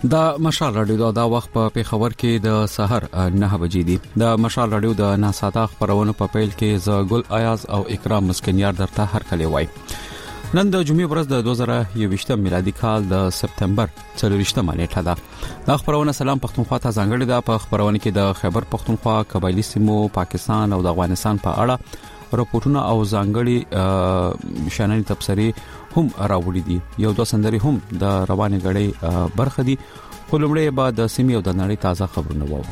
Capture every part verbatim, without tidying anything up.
د مشال رادیو دا وخت په پیښور کې د سحر نه بجې دي. د مشال رادیو د ناساته خبرونه په پیل کې ز ګل ایاز او اکرام مسکنیار درته هر کله وای. نن د جمعې ورځ د دوه زره یوویشت میلادي کال د سپتمبر څلورویشتمه نیټه ده. د خبرونه سلام پښتونخوا ته ځانګړي ده. په خبرونه کې د خیبر پښتونخوا، قبایلی سیمو، پاکستان او د افغانستان په اړه راپورټونه او ځانګړي شانني تبصري هم راوړي دي. یو دوه سندري هم د روانې غړې برخه دي. خو لومړی به د سیمې او د نړۍ تازه خبرونه وو.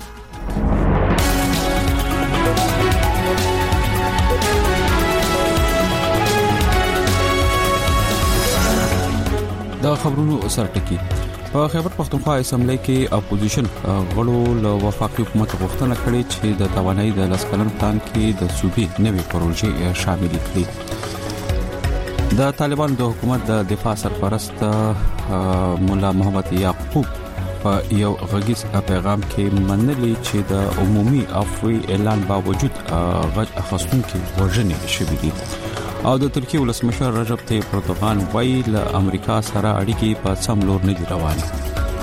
د خبرونو سرټکی په خیبر پښتونخوا اسمبلی کې اپوزیشن غړو له وفاقي حکومت غوښتنه کړې چې د توانایي د لسکلن پلان کې د صوبې نوې پروژې شامل کړي. د طالبان د حکومت د دفاع سرپرست مولا محمد یعقوب په یو غږیز پیغام کې منلي چې د عمومي عفوي اعلان باوجود غږ اخیستونکو وژنې شوې دي. او د ترکیه ولسمشر رجب طیب اردوغان وايي له امریکا سره اړیکې په سم لور نه دي روانې.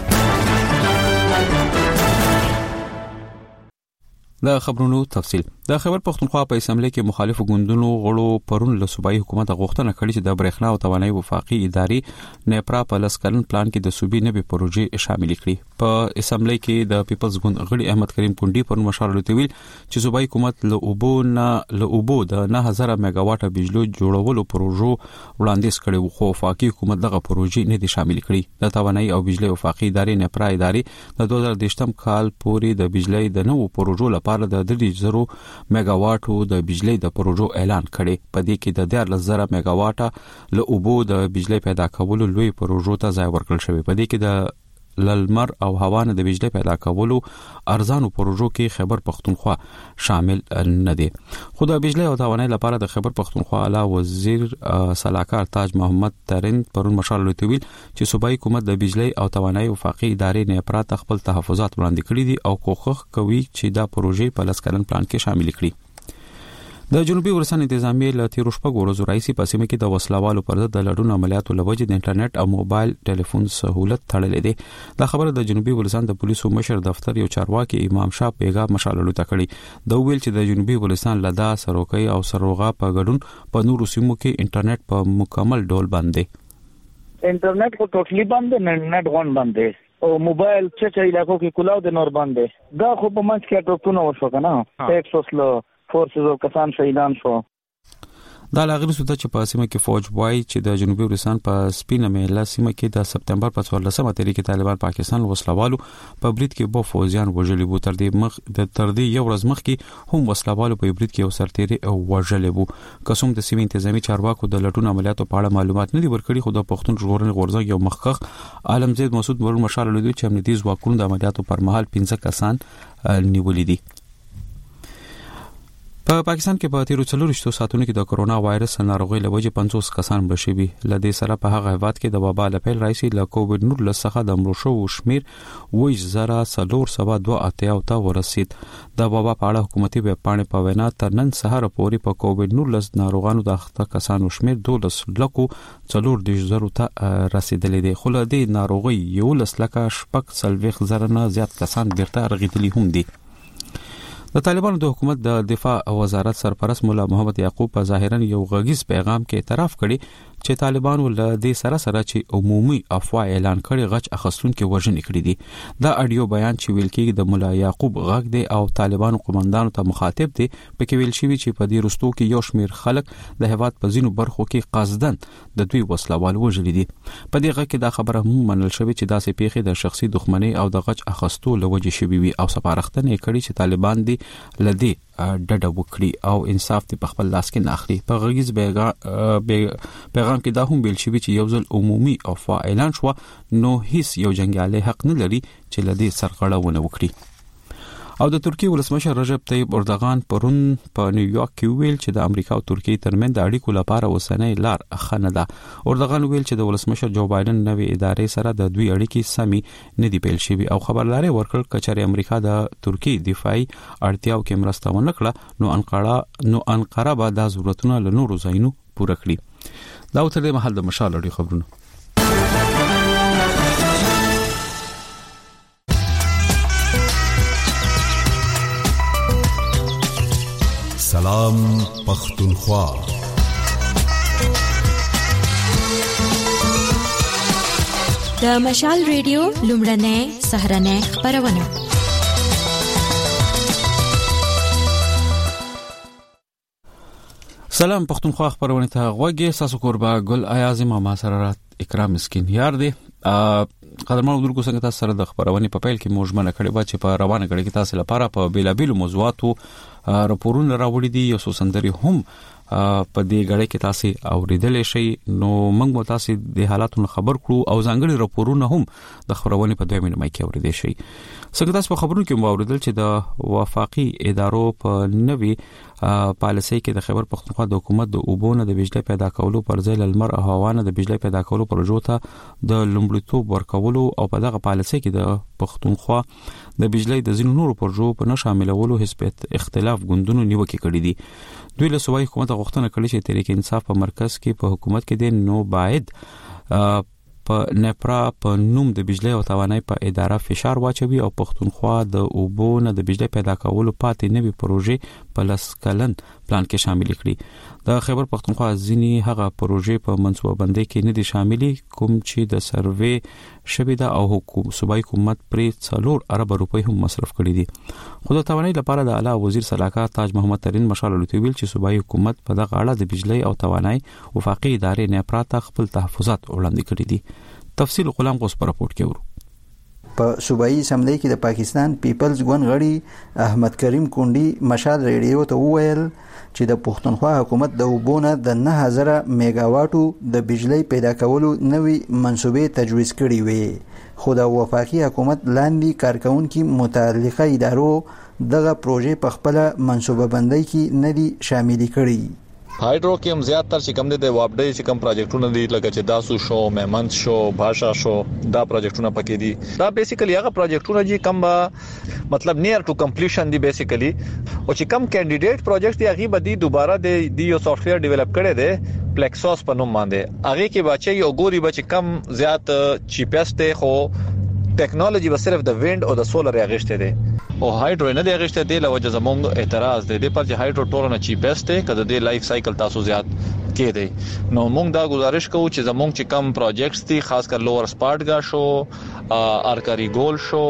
د خبرونو تفصیل د خیبر پښتونخوا په اسمبلی کې مخالفو ګوندونو غړو پرون له صوبایي حکومت غوښتنه کړې چې د برېښنا او توانایي وفاقي ادارې نیپرا په لسکلن پلان کې د صوبې نوې پروژې شامل کړي. په اسمبلی کې د پیپلز ګوند غړي احمد کریم کونډي پرون مشال ویل چې صوبایي حکومت له اوبو نه له اوبو د نه هزار میگا واټه بجلی جوړولو پروژو وړاندیز کړي، خو وفاقي حکومت دغه پروژې نه دي شامل کړي. د توانایي او بجلی وفاقي ادارې نیپرا ادارې د دوه زره دشتم کال پورې د بجلی د نوو پروژو لپاره د درې زره میگا واټو د بجلی د پروژو اعلان کړي. په دې کې د دیارلس زره میگا واټه له اوبو د بجلی پیدا کولو لوی پروژو ته ځای ورکړل شوی. په دې کې د للمر او هوا نه د بجلی پیدا کولو ارزانو پروژو کې خیبر پښتونخوا شامل نه دي. خو د بجلی او توانایي لپاره د خیبر پښتونخوا اعلی وزیر سلاکار تاج محمد ترین پرون مشال ویل چې صوبایي حکومت د بجلی او توانایي وفاقي ادارې نیپرا ته خپل تحفظات وړاندې کړي دي او کوښښ کوي چې دا پروژې په لسکلن پلان کې شامل کړي. د جنوبي ورسان انتظامیه له تیر شپږ ورځو راځي په سیمه کې د وسلوالو پر ضد د لړونو عملیاتو لوجې د انټرنیټ او موبایل ټلیفون سہولت تړلې دي. دا خبره د جنوبي ورسان د پولیسو مشر دفتر یو چارواکي امام شاه پیغام مشاللو تکړي. د ویل چې د جنوبي ورسان لدا سروکي او سروغا په ګډون په نورو سیمو کې انټرنیټ په مکمل ډول بند دی. انټرنیټ کو ټوټلی بند دی، انټرنیټ غون بند دی او موبایل چې چې علاقو کې کلاو د نور بند دی. دا خو په منځ کې ټوټونه وشو کنه ټیکسوس له فورسز او کسان شهیدان شو. دا لاغری سوده چې په سیمه کې فوج وای چې د جنوبي ورسان په سپینه میله سیمه کې د سپتمبر په څوارلسمه تاریخ کې طالبان پاکستان وسلوالو په برید کې بو فوجیان وژلي وو. تر دې مخ د تر دې یو ورځ مخ کې هم وسلوالو په برید کې وسرتيري او وژلي وو. قسم د سیمه انتظامی چارواکو د لټون عملیاتو په اړه معلومات نه دي ورکړي، خو د پښتون ژغورنې غورځنګ یو مخکخ عالمزید مسعود ورور مشال لدی چې امنیتي ځواکونو د عملیاتو پر مهال پنځه کسان نیولې دي. په پاکستان کې په تیرو څلورشتو ساعتونو کې د کرونا وایرس ناروغي لوجې پنځوس کسان بشوي. لدې سره په هغه هیواد کې د وبا لپاره راځي له کووډ نولس څخه د مړو شو شمیر وایي زره څلور سوه دوه اتیا ته ورسید. د وبا په اړه حکومتي ویب پاڼې په وینا تر نن سهار پورې په کووډ نولس ناروغانو د اخته کسانو شمیر دولس لکو څلور د زرو ته رسیدلې دي. خو لدې ناروغي یو لس لکه شپږ سلويخ زره نه زیات کسان بیرته رغیدلي هم دي. د طالبانو د حکومت د دفاع وزارت سرپرست مولا محمد یعقوب په ظاهرا یو غږیز پیغام کې اعتراف کړي چې طالبانو له دې سره سره چې عمومي افوا اعلان کړي غچ اخیستونکو وژنې کړي دي. دا اډیو بیان چې ویل کېږي د مولا یعقوب غږ دی او طالبانو قومندانو ته مخاطب دی. پکې ویل شوی چې په دې رستو کې یو شمیر خلک د هیواد په ځینو برخو کې قصدن د دوی وسلوال وژلي دي. په دې غږ کې دا خبره هم منل شوې چې داسې پیښې د شخصي دښمنۍ او د غچ اخیستو لوجې شوې وي او سپارښتنه کړي چې طالبان دي لدی ډډه وکړي او انصاف ته په خپل لاس کې ناخلي. په غږیز پیغام کې دا هم ویل شوی چې یو ځل عمومي افوا اعلان شو نو هیڅ یو جنگیالی حق نه لري چې لدی سرغړونه وکړي. او د ترکیه ولسمشر رجب طیب اردوغان پرون په نیویارک کې ویل چې د امریکا او ترکیه ترمنځ د اړیکو لپاره اوسنۍ لار خنه ده. اردوغان ویل چې د ولسمشر جو بایدن نوې ادارې سره د دوی اړیکې سمي نه دی پیل شوی او خبرداري ورکړ کچاري امریکا د ترکیه دفاعي اړتیاو کې مرسته ونکړه نو انقره نو انقره به د ضرورتونو له نورو ځایونو پوره کړي. دا تر دې محل د مشال اړیکو خبرونه. سلام پختونخوا. د مشال ریډیو لومړنۍ سهرنۍ خبرونه. سلام پختونخوا خبرونه ته غوږی ساسو قربا ګل ایاز ما سره اکرام مسکین یار دی. قدرمن اردو څنګه تاسو سره د خبرونه په پیل کې موجمنه کړي با چې په روانه کړي کې تاسو لپاره په بیلابیلو موضوعاتو راپورونه راوړي دي او سندري هم په دې غړې کې تاسو اوریدلې شي. نو موږ مو تاسو د حالاتو خبر کړو او ځانګړي راپورونه هم د خبرونه په دویمه مې کې اوریدل شي. څنګه تاسو په خبرونو کې مو اوریدل چې د وفاقي ادارو په نوي پالیسي کې د خبر پختونخوا د حکومت د اوبونه د بجلی پیدا کولو پر ځای لمر او هوا نه د بجلی پیدا کولو پروژو ته د لومړیتوب ورکولو او په دغه پالیسي کې د پختونخوا د بجلی د ځینو نورو پروژو په نه شاملولو هیڅ اختلاف غوندونو نیوکه کړې دي. دوی له صوبایي حکومت غوښتنه کړې چې تحریک انصاف په مرکز کې په حکومت کې د نو باید په نپرا په نوم د بجلی او توانای په اداره فشار واچوي او پختونخوا د اوبونه د بجلی پیدا کولو پاتې نوي پروژې په لاس کلن پلان کې شامل کړي. د خیبر پختونخوا ځینی هغه پروژې په منصوبه بندۍ کې نه دي شاملې کوم چې د سروې شبیده او حکومت صوبایي حکومت پرې څلور ارب روپۍ هم مصرف کړي دي. خو د توانای لپاره د اعلی وزیر سلاکا تاج محمد ترين مشال لوتویل چې صوبایي حکومت په دغه اړه د بجلی او توانای وفاقي ادارې نه پراته خپل تحفظات وړاندې کړي دي. تفصیل غلام غوس پر راپورټ کې ورو. په صوبایي اسمبلی کې د پاکستان پیپلز ګوند غړي احمد کریم کونډي مشال ریډیو ته وویل چې د پښتونخوا حکومت د اوبونه د نه هزار میگا واټو د بجلی پیدا کولو نوې منسوبې تجویز کړې وي، خو د وفاقي حکومت لاندې کارکونکو متعلقه ادارو دغه پروژې په خپل منسوبه بندۍ کې نه دي شامل کړي. هایدرو کې هم زیات تر چې کم دي د وابډې چې کم پروجیکټونه دي لکه چې داسو شو مهمند شو باشا شو دا پروجیکټونه پکې دي. دا بیسیکلی هغه پروجیکټونه چې کم مطلب نیر ټو کمپلیشن دي بیسیکلی او چې کم کینډیډیټ پروجیکټ دی هغه به دي دوباره د یو سافټویر ډیولپ کړي دي پلیکسوس په نوم باندې. هغه کې بچي یو ګوري بچ کم زیات چیپست خو ټیکنالوژي به صرف د ویند او د سولر اغشته دي او هایدرو نه دی اغشته دي. لوجه زمونږ اعتراض دی پر چې هایدرو ټورنه چیپست دی کده د لایف سایکل تاسو زیات کې دی. نو موږ دا گزارش کوو چې زمونږ چې کم پروجیکټس دي خاص کر لوور سپاټګا شو ارکاری ګول شو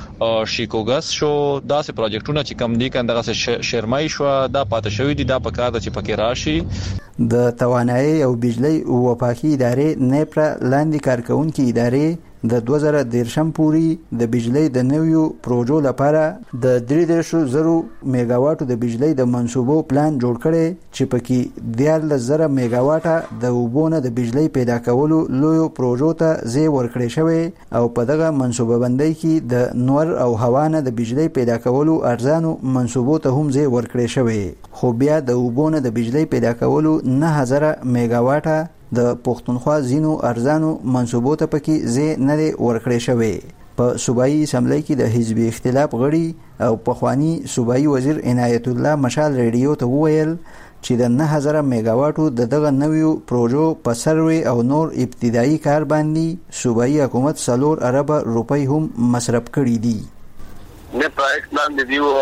شیکوګس شو دا سه پروجیکټونه چې کم دي کندغه شرمای شو دا پاتې شوی دي دا په کار د چې پکې راشي. د توانایي او بجلی او وفاقي ادارې نپرا لاندې کارکونکو ادارې د دوه زره دیرشم پوري د بجلی د نویو پروژو لپاره د درې دېرش زره میگا واټو د بجلی د منسوبو پلان جوړ کړي چې پکې دیارلس زره میگا واټه د اوبونه د بجلی پیدا کولو لویو پروژو ته ځای ورکړی شوی او په دغه منسوبه بندۍ کې د نور او هوا نه د بجلی پیدا کولو ارزانو منسوبو ته هم ځای ورکړی شوی. خو بیا د اوبونه د بجلی پیدا کولو نه هزار میگا واټه د پښتونخوا زینو ارزانو منسوبو ته پکې ځای نه ورکړی شوی. په صوبایي اسمبلی کې د حزب اختلاف غړي او پخوانی صوبایي وزیر عنایت الله مشال ریډیو ته وویل چې د نه هزار میگا واټو د دغه نویو پروژو په سروې او نور ابتدایي کار باندې صوبایي حکومت څلور ارب روپۍ هم مصرف کړي دي. نه پرایس پلان دی دیو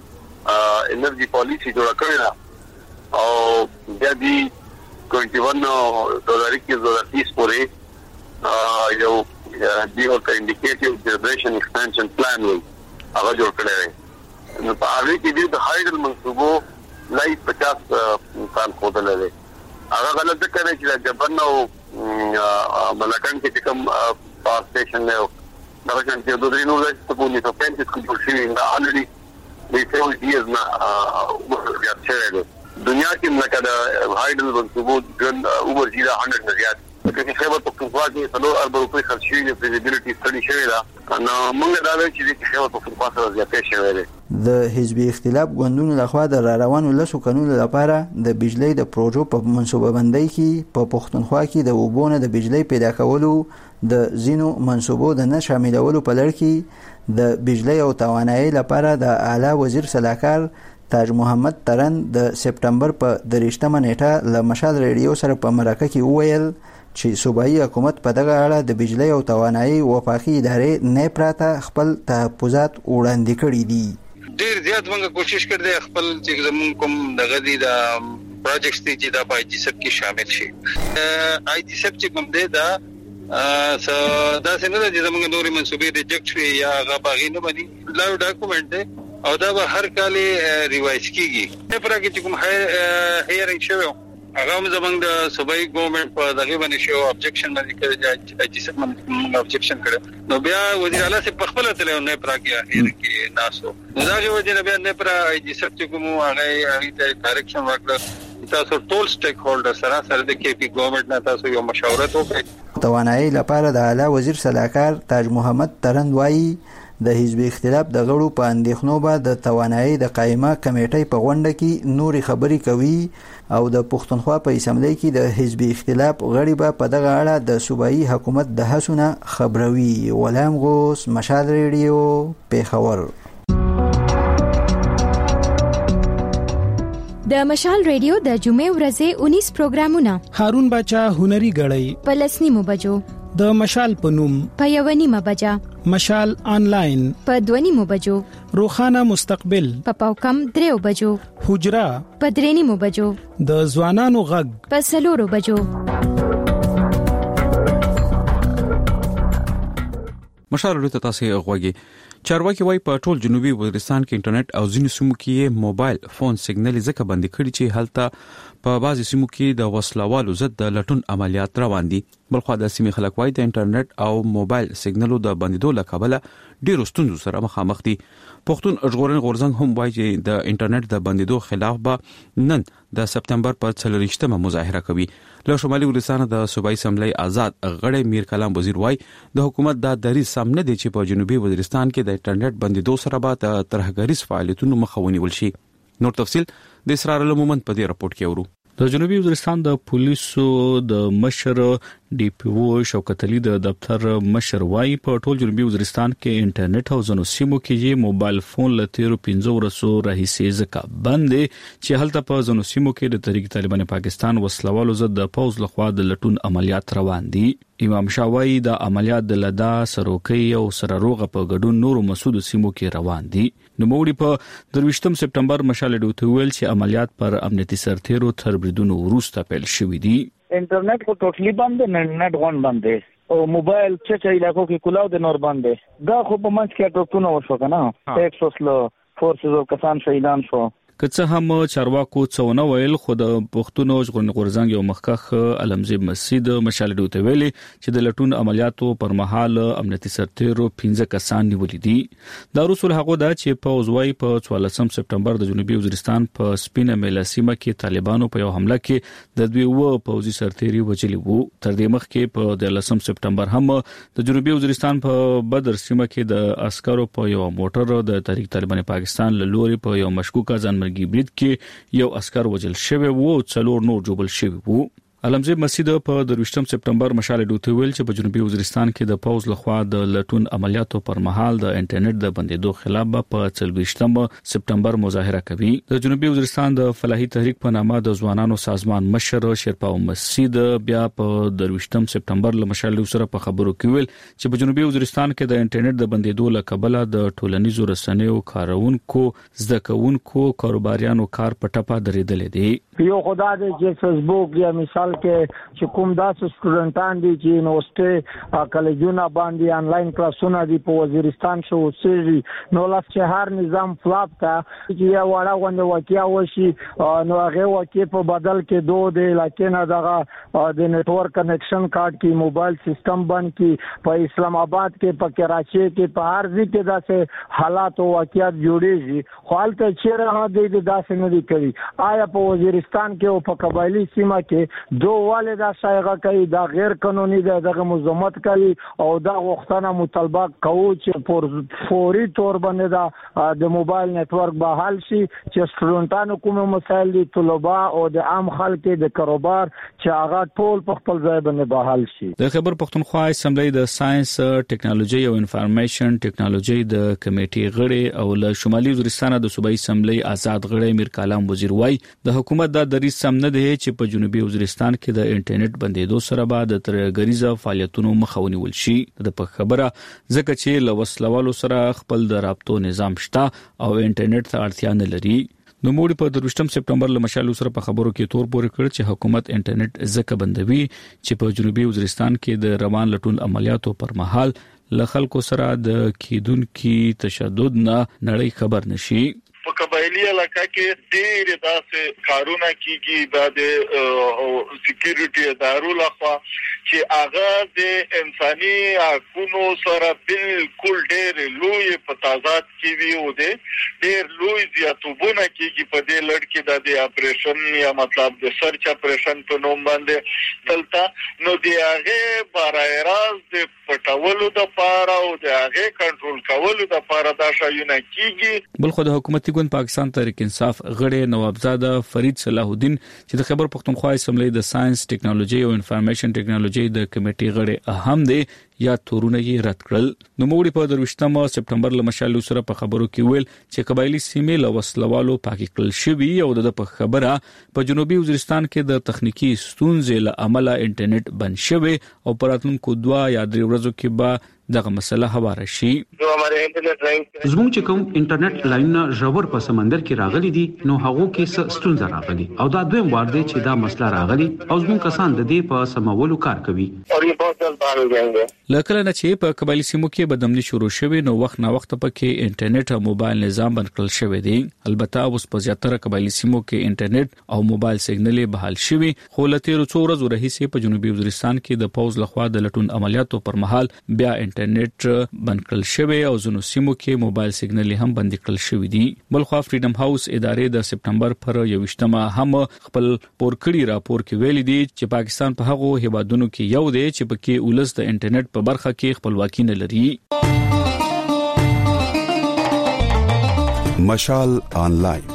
انرژي پالیسی جوړ کړی او بیا دی اکیس دو ہزار اکیس دو ہزار تیس پورې یو دیو کا انډیکیټیو جنریشن ایکسپانشن پلان وي هغه جوړ کړی دی. نو په هغه کې د هایډل منصوبو لای پچاس کال خودل دی. هغه غلط کړی چې جبرن او ملکان کې کوم پاور سټیشن نه دا چې د دوی نو له په اونیس سو پینتیس کې جوړ شوی دا الریډي د ټول دیز نه بیا څه دنیا کې ملکه د هایډل منصوبو ګن اوور زیرا سو نه زیات چې خبر پختونخوا کې څلور ارب روپۍ خرچ شوی د فیزیبিলিټي سټډي شوی دا نو موږ دا وایو چې خبر پختونخوا سره زیاتې شوی دی. د حزب اختلاف غوندونو لخوا د را روانو لسو قانون لپاره د بجلی د پروژو په منسوبه بندۍ کې په پښتونخوا کې د اوبونه د بجلی پیدا کولو د زینو منسوبو د نه شاملولو په لړ کې د بجلی او توانایي لپاره د اعلی وزیر سلاکار تاج محمد ترن د سپټمبر په درېشتمه نیټه له مشال ریډیو سره په مرکه کې وویل چې صوبایي حکومت په دغه اړه د بجلی او توانایي وفاقي ادارې نه پراته خپل تحفظات وړاندې کړي دي. ډیر زیات موږ کوشش کړو خپل چې زمون کوم دغه دي دا پروجیکټس دي چې دا په آی ټي سب کې شامل شي. آی ټي سب چې کوم دی دا ا دا څنګه د زمونږ نوري منسوبې ریجیکټ شي یا هغه باغی نه بني لا ډاکومنٹ دی او دا به هر کال ریوایز کیږي. په پرګه چې کوم هیرینګ شوی هغه زمونږ د صوبایي ګورنمنت په دغه باندې شو ابجیکشن باندې کړی آی ټي سب باندې ابجیکشن کړو نو بیا وزیر اعلی سے په خپل تل نه پراګه هیرینګ کې ناسو نو دا چې وجه بیا نه پر آی ټي سب چې کوم هغه هغه ته ډایرکشن ورکړه تاسو ټول سټیک هولډر سره سره د کې پی ګورنمنت نه تاسو یو مشاورت وکړئ. توانایي لپاره د اعلی وزیر صلاحکار تاج محمد ترند وایي د حزب اختلاف د غړو په اندېښنو به د توانایي د قائمه کمیټې په غونډه کې نوري خبري کوي او د پښتونخوا په اسمبلی کې د حزب اختلاف غړي به په دغه اړه د صوبایي حکومت د هڅونو خبروي. ولام غوس، مشال ریډیو، پیښور. د مشال ریډیو د جمعې ورځې انیس پروګرامونه هارون باچا هنري غړی په لسنیمو بجو د مشال پنوم په یونیمه بجا مشال آنلاین په دونیمو بجو روخانه مستقبل په پاوکم دریو بجو حجرا په درېنیمو بجو د ځوانانو غږ په سلورو بجو. مشال ورته تاسو غوږی چارواکي وای په ټول جنوبي وزیرستان کې انټرنیټ او ځینې سیمو کې موبایل فون سیګنال ځکه بند کړي چې هلته په بعضي سیمو کې د وسلوالو ضد د لټون عملیات روان دي. بلخو د سیمې خلک وای د انټرنیټ او موبایل سیګنالو د بندیدو لکبله ډیرو ستونزو سره مخامخ دي. پښتون ژغورن غورځنګ هم وای چې د انټرنیټ د بندیدو خلاف به نن د سپتمبر پر څلورشتمه مظاهره کوي. له شمالي ولسانه د صوبایي اسمبلی آزاد غړی میر کلام وزیر وای د حکومت د دریځ سم نه دی چې په جنوبي وزیرستان کې د انټرنیټ بندیدو سره به د ترهګریز فعالیتونو مخه ونیول شي. نور تفصيل د اسرار المومن په دې راپورټ کې ورو. د جنوبي وزیرستان د پولیسو د مشر ډي پی او شوکت علي د دفتر مشر وای په ټول جنوبي وزیرستان کې انټرنیټ او زنو سیمو کې موبایل فون لته پنځه ورسو راهیسې ځکه باندې چې هلته په زنو سیمو کې د تحریک طالبان پاکستان وسلوالو ضد د پوز لخوا د لټون عملیات روان دي. امام شاوی د عملیات د لدا سروکي او سرروغه په ګډون نورو مسعود سیمو کې روان دي. نو موږ په درويشتم سپتمبر مشال ډوته ویل چې عملیات پر امنیتي سرتیرو تر بریدونو وروسته پیل شوې دي. انټرنیټ کو ټوټلی بند دی، نت غون بند دی او موبایل چې چې علاقو کې کلاو د نور بند دی. دا خو په منځ کې ټوټونه وشو کنه ایک سو سلو فورسز او کسان شهیدان شو. که څه هم چارواکو څونه ویل خو د پښتون ژغورنې غورځنګ یو مخکخ علمزی مسجد مشال ډوته ویلي چې د لټون عملیاتو پر مهال امنیتي سرتیرو پنځه کسان نیولې دي. دا رسول هغه دا چې په اوزوي په څوارلسم سپتمبر د جنوبي وزیرستان په سپینه میلاسیمه کې طالبانو په یو حمله کې د دوی و پوځي سرتیري وجلی وو. تر دې مخکې په دلسم سپتمبر هم د جنوبي وزیرستان په بدر سیمه کې د عسکرو په یو موټر د تحریک طالبان پاکستان له لوري په یو مشکوکه ځان برید کې یو عسكر وجل شوی وو، څلور نور جوړل شوی وو. علمزی مسجد په درويشتم سپتمبر مشال ډوته ویل چې په جنوبي وزیرستان کې د پوز لخوا د لټون عملیاتو پر مهال د انټرنیټ د بندیدو خلاف په څلويشتم سپتمبر مظاهره کوي. د جنوبي وزیرستان د فلاحي تحریک په نامه د ځوانانو سازمان مشر شیرپاو مسجد بیا په درويشتم سپتمبر له مشال سره په خبرو کې ویل چې په جنوبي وزیرستان کې د انټرنیټ د بندیدو لکبله د ټولنیزو رسنیو کارونکو زده کوونکو کاروباریانو کار په ټپه درېدل دي. یو خدای دې چې فیسبوک یا مثال کې چې کوم داسې سټوډنټان دي چې یونیورسيټي کالجونه باندې انلاین کلاسونه دي په وزیرستان شو سېږي نو لاس چې هر نظام فلاپ تا چې یو وړه غونډه واقعیا وشي نو هغه واقع په بدل کې دوه دی لکه نه دغه د نتورک کنیکشن کارت کې موبایل سیستم باندې کې په اسلام آباد کې په کراچي کې په هر ځای کې داسې حالات او واقعیت جوړیږي خو حالت چې راه دي داسې نه دي کوي. آیا په وزیرستان کې او په قبایلی سیمه کې دوه والدا شایغه کوي دا غیر قانوني ده دغه مزمت کوي او دا غوښتنه مطالبه کوي چې فوري تور باندې دا د موبایل نتورک بحال شي چې سټوډنټانو کوم مسایل دي طلبه او د عام خلکو د کاروبار چې هغه ټول په خپل ځای باندې بحال شي. د خبر پښتونخوا اسمبلی د ساينس ټیکنالوژي او انفارمیشن ټیکنالوژي د کمیټې غړي او له شمالي وزیرستان د صوبایي اسمبلی آزاد غړي میر کلام وزیر وای د حکومت دا دریځ سم نه دی چې په جنوبي وزیرستان کې د انټرنیټ بندیدو سره بعد ترګریزه فعالیتونو مخاوني ول شي د په خبره ځکه چې لوسلوالو سره خپل د رابطو نظام شته او انټرنیټ ته اړتیا نه لري. نو موږ په دروشتم سپټمبر له مشالو سره په خبرو کې تور پورې کړ چې حکومت انټرنیټ ځکه بندوي چې په جنوبي وزیرستان کې د روان لټون عملیاتو پر مهال له خلکو سره د کیدونکو تشدد نه نړۍ خبر نشي. په قبایلی علاقہ کې ډېر داسې کارونه کیږي د سکیورټي ادارو لخوا چې هغه د انساني حقوقو سره بالکل ډېر لوی په تضاد کې وي او ډېر لوی زیاتوبونه کیږي په دې لړ کې د اپریشن یا مطلب د سرچ اپریشن په نوم باندې تلتا نو دی هغه برای راز د پټولو د پاره او د هغه کنټرول کولو د پاره دا شایونه کیږي. بل خو د حکومتي ګوند پاکستان تحریک انصاف غړي نوابزاده فرید صلاح الدین چې د خبر پښتونخوا اسمبلی د ساينس ټیکنالوژي او انفارمیشن ټیکنالوژي د کمیټې غړي اهم دي یا تورونه یې رد کړل. نو موږ په دروشتم سپټمبر له مشالو سره په خبرو کې ویل چې قبایلی سیمې له وسلوالو پاکي کړل شوی او د په خبره په جنوبي وزیرستان کې د تخنیکی ستونزې له امله انټرنیټ بند شوی او پراتونکو دوا یا درې ورځو کې به دغه مسله هواره شي. زموږ چې کوم انټرنیټ لاینونه ژور په سمندر کې راغلي دي نو هغه کې ستونزه راغلي او دا دویم وار دی چې دا مسله راغلي او زموږ کسان د دې په سمولو کار کوي. لکه نه چې په قبایلی سیمو کې بدامني شروع شوه نو وخت نه وخت پکې انټرنیټ او موبایل نظام بند کړل شوی دی. البته اوس په زیاتره قبایلی سیمو کې انټرنیټ او موبایل سیګنل بحال شوی خو لته څو ورځې رهیسې په جنوبي وزیرستان کې د پوز لخوا د لټون عملیاتو پر مهال بیا انټرنیټ بند کړل شوی او ځینو سیمو کې موبایل سیګنل هم بند کړل شوی دی. بلخو فریډم هاوس ادارې د سپټمبر پر یوشتمه هم خپل پورکړی راپور کې ویلي دي چې پاکستان په هغو هیوادونو کې یو دی چې پکې ولس د انټرنیټ په برخه کې خپلواکي نه لري. مشال آنلاین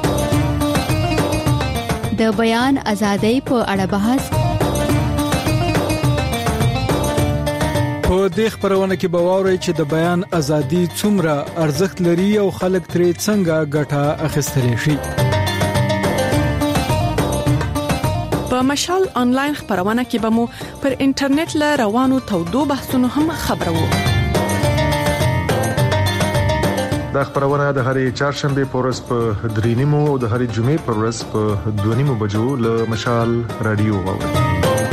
د بیان ازادۍ په اړه بحث. په دې خبرونه کې به واورئ چې د بیان ازادي څومره ارزښت لري او خلک ترې څنګه ګټه اخیستلی شي. په مشال آنلاین خبرونه کې به مو پر انټرنیټ له روانو تودو بحثونو هم خبرو. دا خبرونه د هرې چهارشنبه په ورځ په درې نیمو او د هرې جمعې په ورځ په دوه نیمو بجو له مشال رادیو واورئ.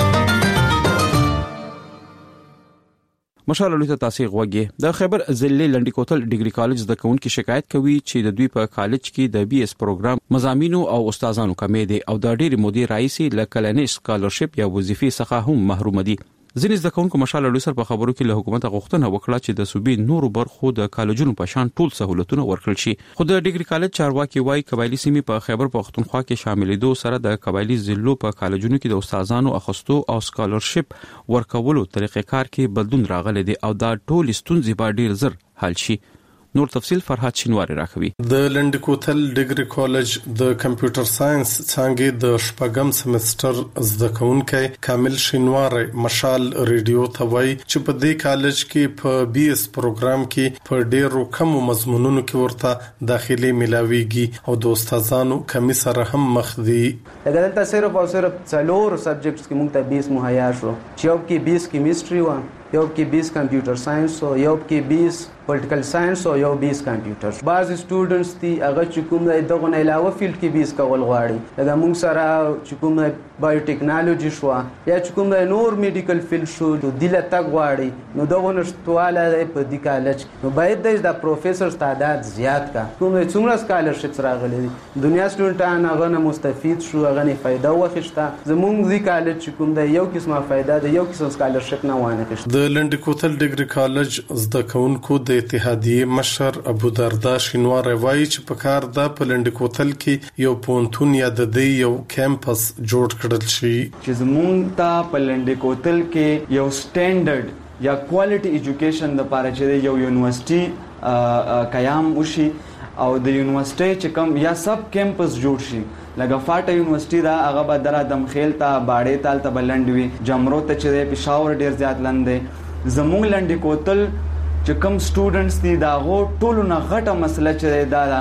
مشال لوی ته تاسو غوږی د خیبر ضلع لنډی کوتل ډیګري کالج د کون کې شکایت کوي چې د دوی په کالج کې د بي اس پروګرام مضامینو او استادانو کمې دي او د ډېری مودي رئیسي لکلنې سکالرشپ یا وظیفي څخه هم محروم دي. ځینې د کون کو مشال لوی سره په خبرو کې له حکومت غوښتنه وکړه چې د صوبې نورو برخو د کالجونو په شان ټول سہولتونه ورکړل شي. خو د ډیګري کالج چارواکي وايي قبایلی سیمې په خیبر پښتونخوا کې شاملېدو سره د قبایلی ضلعو په کالجونو کې د استادانو اخستو او سکالرشپ ورکولو طریقې کار کې بدلون راغلی دی او دا ټول ستونزې به ډیر زر حل شي. نور تفصيل فرحات شینواری راکوي. د لنډکوتل ډیګري کالج د کمپیوټر ساينس څنګه د شپږم سمستر زده کوونکی کامل شینواری مشال ریډیو ته وایي چې په دې کالج کې په بي اس پروګرام کې په ډیرو کم مضمونونو کې ورته داخلي ملاويږي او د استادانو کمی سره هم مخ دي. دلته صرف او صرف څلور سبجیکټس کې موږ ته بي اس مهیا شو چې یو کې بي اس کیمستري و یو کې بي اس کمپیوټر ساينس او یو کې بي اس پولیټیکل ساينس او یو بي اس کمپیوټر. بعض سټوډنټس دي هغه چې کوم دغه نه علاوه فیلډ کې بي اس کول غواړي دا موږ سره چې کوم بایو ټیکنالوژي شو یا چې کوم نور میډیکل فیلډ شو د دله تک غواړي نو دغه نشټواله په دې کالج نو باید د پروفیسور تعداد زیات کا کوم څومره سکالرشپ راغلي دنیا سټوډنټان هغه نه مستفید شو هغه نه فائدہ واخیسته زموږ دې کالج چې کوم د یو قسمه فائدہ د یو قسم سکالرشپ نه وانه کړ. د لنډکوتل ډیګري کالج زده کوونکو د اتحادیه مشر ابو دردا شینوار وایي چې په کار د پلنډکوتل کې یو پونتون یا د دې یو کیمپس جوړ کړل شي چې زمونږ ته پلنډکوتل کې یو سټانډرډ یا کوالټي ایجوکیشن د لپاره چې یو یونیورسيټي قیام وشي او د یونیورسيټي چې کوم یا سب کیمپس جوړ شي لکه فاټا یونیورسيټي دا هغه به در ادم خیل ته باړې تال ته بلندوي جمرو ته چې پېښور ډیر زیات لندې زمونږ لنډکوتل چې کوم سټوډنټس دي دا غو ټولو نه غټه مسله چې دا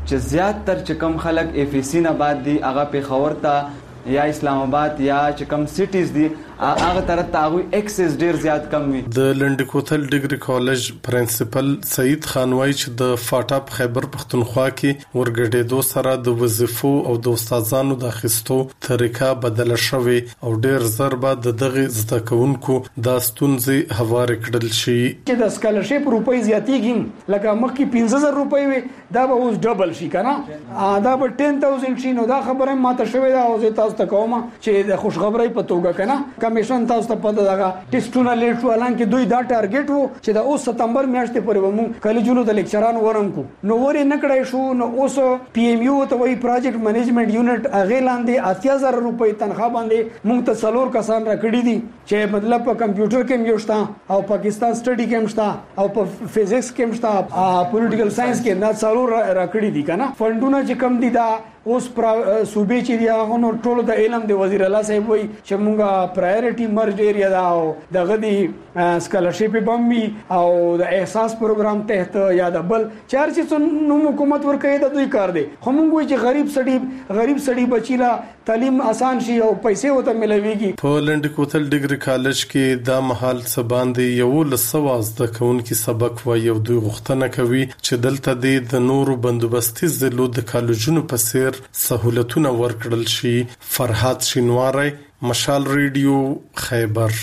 چې زیات تر چې کم خلک اف سی نه بعد دي هغه پیښور ته یا اسلام آباد یا چې کم سټیز دي هغه طرف ته هغه ایکسس ډیر زیات کم وي. د لنډ کوتل ډیګري کالج پرنسپل سعید خان وایي چې د فاټا خیبر پختونخوا کې ورګډېدو سره د وظیفو او د استادانو د اخیستو طریقه بدله شوې او ډیر زر به د دغه زده کوونکو د ستونزې هوار کړل شي. چې د سکالرشپ روپۍ زیاتېږي لکه مخکې پنځه زره روپۍ وي دا به اوس ډبل شي کنه دا به ټین تاوزند شي. نو دا خبره ماته شوې ده او زه تاسو ته کوم چې د خوشخبری په توګه کنه کمیشن تاسو ته پته دغه ټیسټونه لیټ شو الان کې دوی دا ټارګټ وو چې د اوس ستمبر میاشتې پورې موږ کالجونو د لیکچرانو ورم کو نو ورې نکړای شو. نو اوس پی ایم یو ته وایي پروجیکټ مینجمنت یونټ هغه لاندې اتیا زره روپۍ تنخواه باندې موږ ته څلور کسان راکړي دي چې مطلب په کمپیوټر کې یو شته او پاکستان سټډي کې شته او په فزکس کې شته پولیټیکل ساينس کې نه څلور راکړي دي کنه فندونه چې کم دي دا اوس صوبې چې دی هغه نور ټولو د علم د وزیر الله صاحب وایي چې مونږه پرایورټي مرج ایریا دا او دغه دی سکالرشپ بمبي او د احساس پروګرام تحت یا د بل چار چې نو حکومت ورکړي د دوی کار دی. خو مونږ وایي چې غریب سړی غریب سړی بچیلا تعلیم آسان شي او پیسې وته ملويږي. په لنډ کوتل ډیګري کالج کې دا محل سباندې یو لسواز د کونکي سبق وایي او دوی غوښتنه کوي چې دلته د نورو بندوبستي ضلعو د کالجونو په څیر سہولتونه ورکړل شي. فرحات شینواری، مشال ریډیو، خیبر.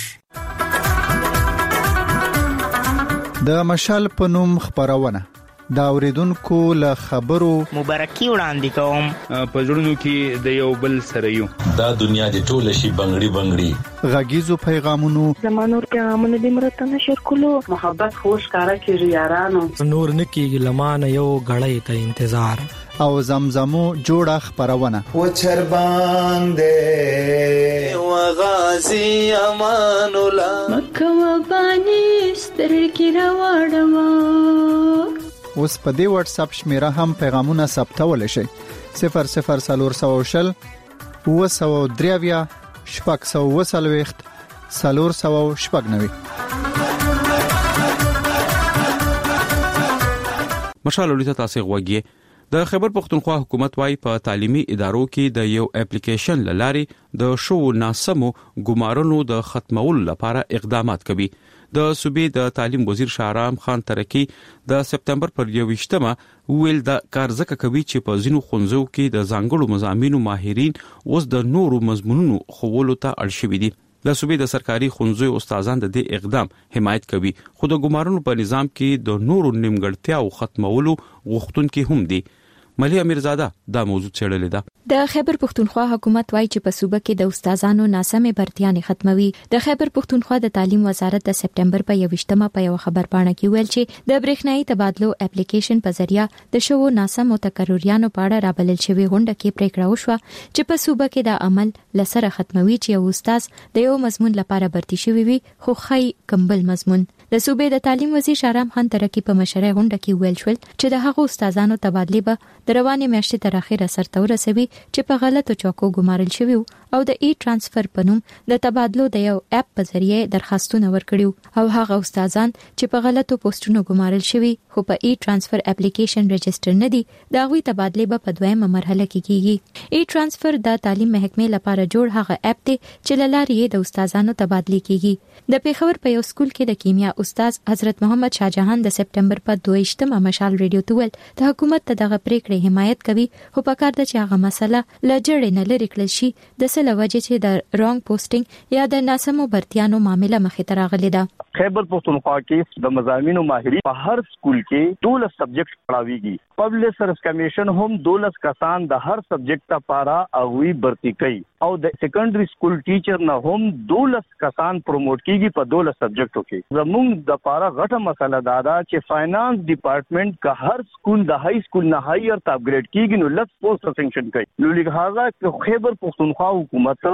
د مشال په نوم خبرونه دا اوریدونکو له خبرو مبارکي وړاندې کوم په ژوندونو کې د یو بل سره یو دا دنیا د ټوله شي بنگړي بنگړي غږیزو پیغامونو زمانور پیغامونه د مرته نشر کولو محبت خوش کارا کیږي یارانو نور نکیږي لمانه یو غړې ته انتظار او زمزمو جوړه خبرونه و چرباندې و غازی امان الله مکه و بانی سترګې راوړم. اوس په دې واتس اپ شمیره هم پیغامونه ثبتول شي صفر صفر سلور سو شل و سو دریویا شپږ سو وسلويخت سلور سو شپږ نوي. مشال ولې تاسو غوږی د خیبر پختونخوا حکومت وايي په تعلیمي ادارو کې د یو اپلیکیشن لارې د شو ناسمو ګمارونو د ختمولو لپاره اقدامات کوي. د صوبې د تعلیم وزیر شاهرام خان ترکی د سپتمبر پر یوویشتمه ویل د کار زکه کوي چې په ځینو خونځو کې د ځانګړو مضامینو ماهرین اوس د نورو مضمونونو خولو ته اړ شوي دي. د صوبې د سرکاري خونځو استادان د دې اقدام حمایت کوي خو د ګمارونو په نظام کې د نورو نیمګړتیاو ختمولو غوښتونکي هم دي. ملي امیرزاده دا موضوع څېړلې ده. د خیبر پختونخوا حکومت وايي چې په صوبه کې د استادانو ناسمې برتیانې ختموي. د خیبر پختونخوا د تعلیم وزارت د سپتمبر په یوویشتمه په یو خبرپاڼه کې ویل چې د برېښنايي تبادلو اپلیکیشن په ذریعہ د شوو ناسمو تکرریانو په اړه رابلل شوی غونډه کې پریکړه وشوه چې په صوبه کې د عمل لسره ختموي چې یو استاد د یو مضمون لپاره برتی شوی وي خو خی کمبل مضمون. د صوبې د تعلیم وزیر شاهرام خان ترکی په مشره غونډه کې ویل شول چې د هغو استادانو تبادله به د روانې میاشتې تر اخره سرته ورسوي چې په غلطو چوکو ګمارل شوی او د ای ترانسفر په نوم د تبادلو د یو اپ په ذریعہ درخواستونه ورکړي او هغه استادان چې په غلطو پوسټونو ګمارل شوی خو په ای ترانسفر اپلیکیشن رجستر نه دي دا غوي تبادله به په دویمه مرحله کې کیږي. ای ترانسفر د تعلیم محکمې لپاره جوړ هغه اپ دی چې لارې د استادانو تبادله کیږي. د پیښور په یو سکول کې د کیمیا استاد حضرت محمد شاهجهان د سپتمبر په دویشتمه مشال ریډیو تول د حکومت ته دغه پریکړې حمایت کوي خو په کار د چې هغه مسله لجړې نه لري کړل شي د څه لوجه چې د رانګ پوسټینګ یا د ناسمو برتیانو معاملې مخې ته راغلي ده. خیبر پختونخوا کې د مضامینو ماهرین په هر سکول کې دولس سبجیکټ پڑھاویږي. پبلک سروس کمیشن هم دولس کسان د هر سبجیکټ لپاره اغوی برتی کوي او د سیکنډري سکول ټیچر نه هم دولس کسان پروموټ کیږي په دولس سبجیکټو کې. زموږ د لپاره غټه مسله دا ده چې فاینانس ډپارټمنټ کا هر سکول د های سکول نه هایر ته اپګریډ کیږي نو لږ پوسټ سنکشن کوي. نو لہذا خیبر پختونخوا حکومت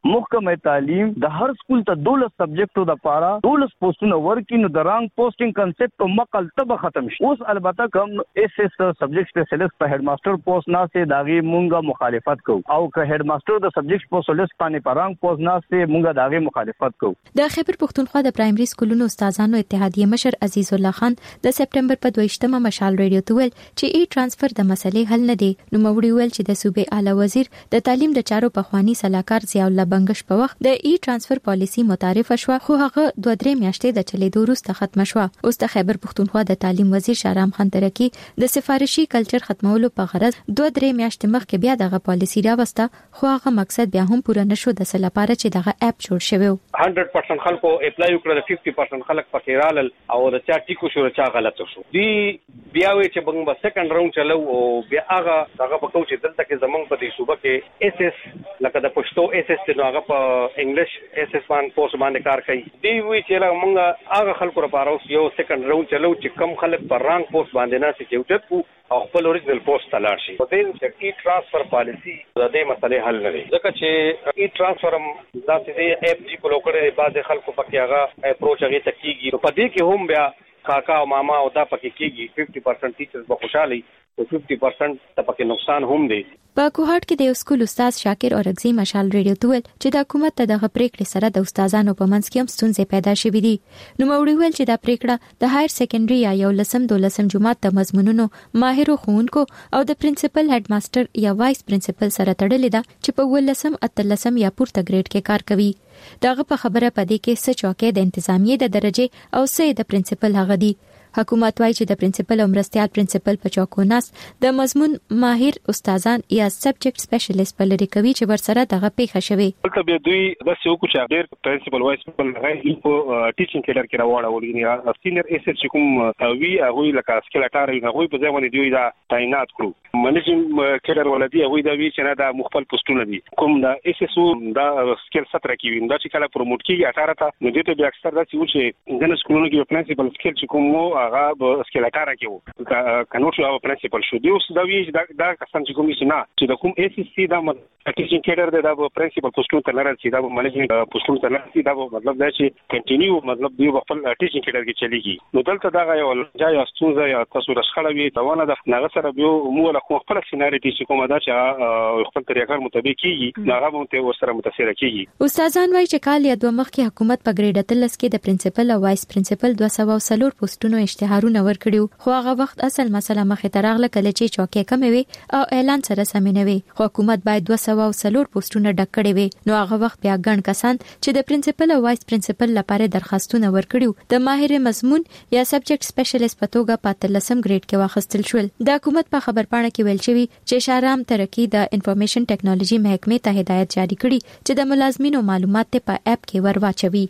محکمه تعلیم د هر سکول ته دولس سبجیکټو د پاره دولس پوسټونه ورکینو د رانګ پوسټینګ کنسپټ او مقل تب ختم شي. اوس البته کوم اس اس سبجیکټ سپیشلیست په هډ ماستر پوسټ نه سي داغي مونږه مخالفت کو او که هډ ماستر د سبجیکټ سپیشلیست باندې په رانګ پوسټ نه سي مونږه داغي مخالفت کو. د خیبر پښتونخوا د پرایمري سکولونو استادانو اتحادیه مشر عزیز الله خان د سپټمبر په دویشتمه مشال ریډیو ته ویل چې ای ټرانسفر د مسلې حل نه دی. نو موري ویل چې د صوبې اعلی وزیر د تعلیم د چارو په خواني صلاحکار ضیاء الله بنگش په وخت د ای ټرانسفر پالیسی متعارف شو خو هغه دوه درې میاشتې د چلیدو وروسته ختم شو. اوس د خیبر پښتونخوا د تعلیم وزیر شارام خان ترکی د سفارشي کلچر ختمولو په غرض دوه درې میاشتې مخکې بیا دغه پالیسی راوسته خو هغه مقصد بیا هم پوره نشو د سلپاره چې دغه اپ جوړ شوی صد پرسنټ خلکو اپلای وکړه پنځه پرسنټ خلک پکې رالل او د چا ټیکو شو چا غلط شو. دی بیا وی چې بنګ به سیکنډ راوند چلو او بیا هغه هغه په کوم چې دلته کې زمونږ په دې صوبه کې اس اس لکه د پښتو اس اس نو هغه په انګلیش اس اس باندې پوسټ باندې کار کوي. دی وی چې موږ هغه خلکو لپاره یو سیکنډ راوند چلو چې کم خلک پر رانګ پوسټ باندې نه سي چې او خپل اوریجنل پوسټ تلاړ شي. په دې چې ای ټرانسفر پالیسی د دې مسلې حل نه لري ځکه چې ای ټرانسفر داسې دی اپ جی په لوکړې بعض خلکو پکې هغه اپروچ هغه تکیږي. په دې کې هم بیا کاکا او ماما او دا پکې کېږي پنځه پرسنټ ټیچرز به خوشاله او پنځه پرسنټ ته پکې نقصان هم دی. په کوهاټ کې د یو سکول استاد شاکر اورغزي مشال ریډیو ته ویل چې د حکومت ته دغه پریکړې سره د استادانو په منځ کې هم ستونزې پیدا شوې دي. نو موږ ویل چې دا پریکړه د هایر سیکنډري یا یو لسم دولسم جماعت د مضمونونو ماهرو ښوونکو او د پرنسپل هډ ماستر یا وایس پرنسپل سره تړلې ده چې په ولسم اتلسم یا پورته ګریډ کې کار کوي. داغه په خبره پدې کې څه چوکې د انتظامیه د درجه او څه د پرنسپل هغه دي. حکومت وايي چې د پرنسپل او مرستيال پرنسپل په چوکو ناس د مضمون ماهر استادان یا سبجیکټ سپیشلیست په لري کوي چې ورسره دغه پیښه شوی. دلته به دوی د سیو کو چې ډېر پرنسپل وایس پرنسپل غیر په ټیچینګ کډر کې راوړل غوړي سینیئر اس اس کوم وی هغه لکه اسکل اټار هغه په ځای باندې دوی دا تعینات کړو. منیجم کډر ولدي هغه دا وی چې نه د مخبل پوسټونه دي کوم دا اس اس دا سکل ستر کې ویندا چې کله پروموټ کیږي اټار ته نو دې ته بیا اکثر دا چې چې انګلیس سکولونو کې پرنسپل سکل چې کوم هغه به سکل اټار کې وو کنو شو پرنسپل شو دی اوس دا وی دا دا کسان چې کوم نه چې د کوم اس اس سی دا ټیچینګ کډر دا پرنسپل پوسټونه ته لرل چې دا منیجمنت پوسټونه ته لرل دا مطلب دا چې کنټینیو مطلب دی خپل ټیچینګ کډر کې چلیږي. نو دلته دا یو ځای استوزه یا تاسو رسخړوي دا ونه د نغه سره به مو له خپل سيناريټي چې کومه دا چې خپل طریقې مطابق کیږي هغه مو ته ورسره متاثر کیږي. استادان وايي چې کال یا دوه مخکې حکومت په ګریډ اتلس کې د پرنسپل او وایس پرنسپل دوه سوه څلور پوسټونو اشتهارونه ورکړیو خو هغه وخت اصل مسله مخې ته راغله کله چې چوکې کمې وي او اعلان سره سمې نه وي. خو حکومت باید دوه سوه څلور پوسټونه ډک کړي وي. نو هغه وخت بیا ګڼ کسان چې د پرنسپل او وایس پرنسپل لپاره درخواستونه ورکړیو د ماهر مضمون یا سبجیکټ سپیشلیست په توګه په اتلسم ګریډ کې واخیستل شول. د حکومت په خبرپاڼه کې ویل شوی چې شارام ترکی د انفارمیشن ټیکنالوژي محکمې ته هدایت جاری کړي چې د ملازمینو معلومات په اپ کې ور واچوي.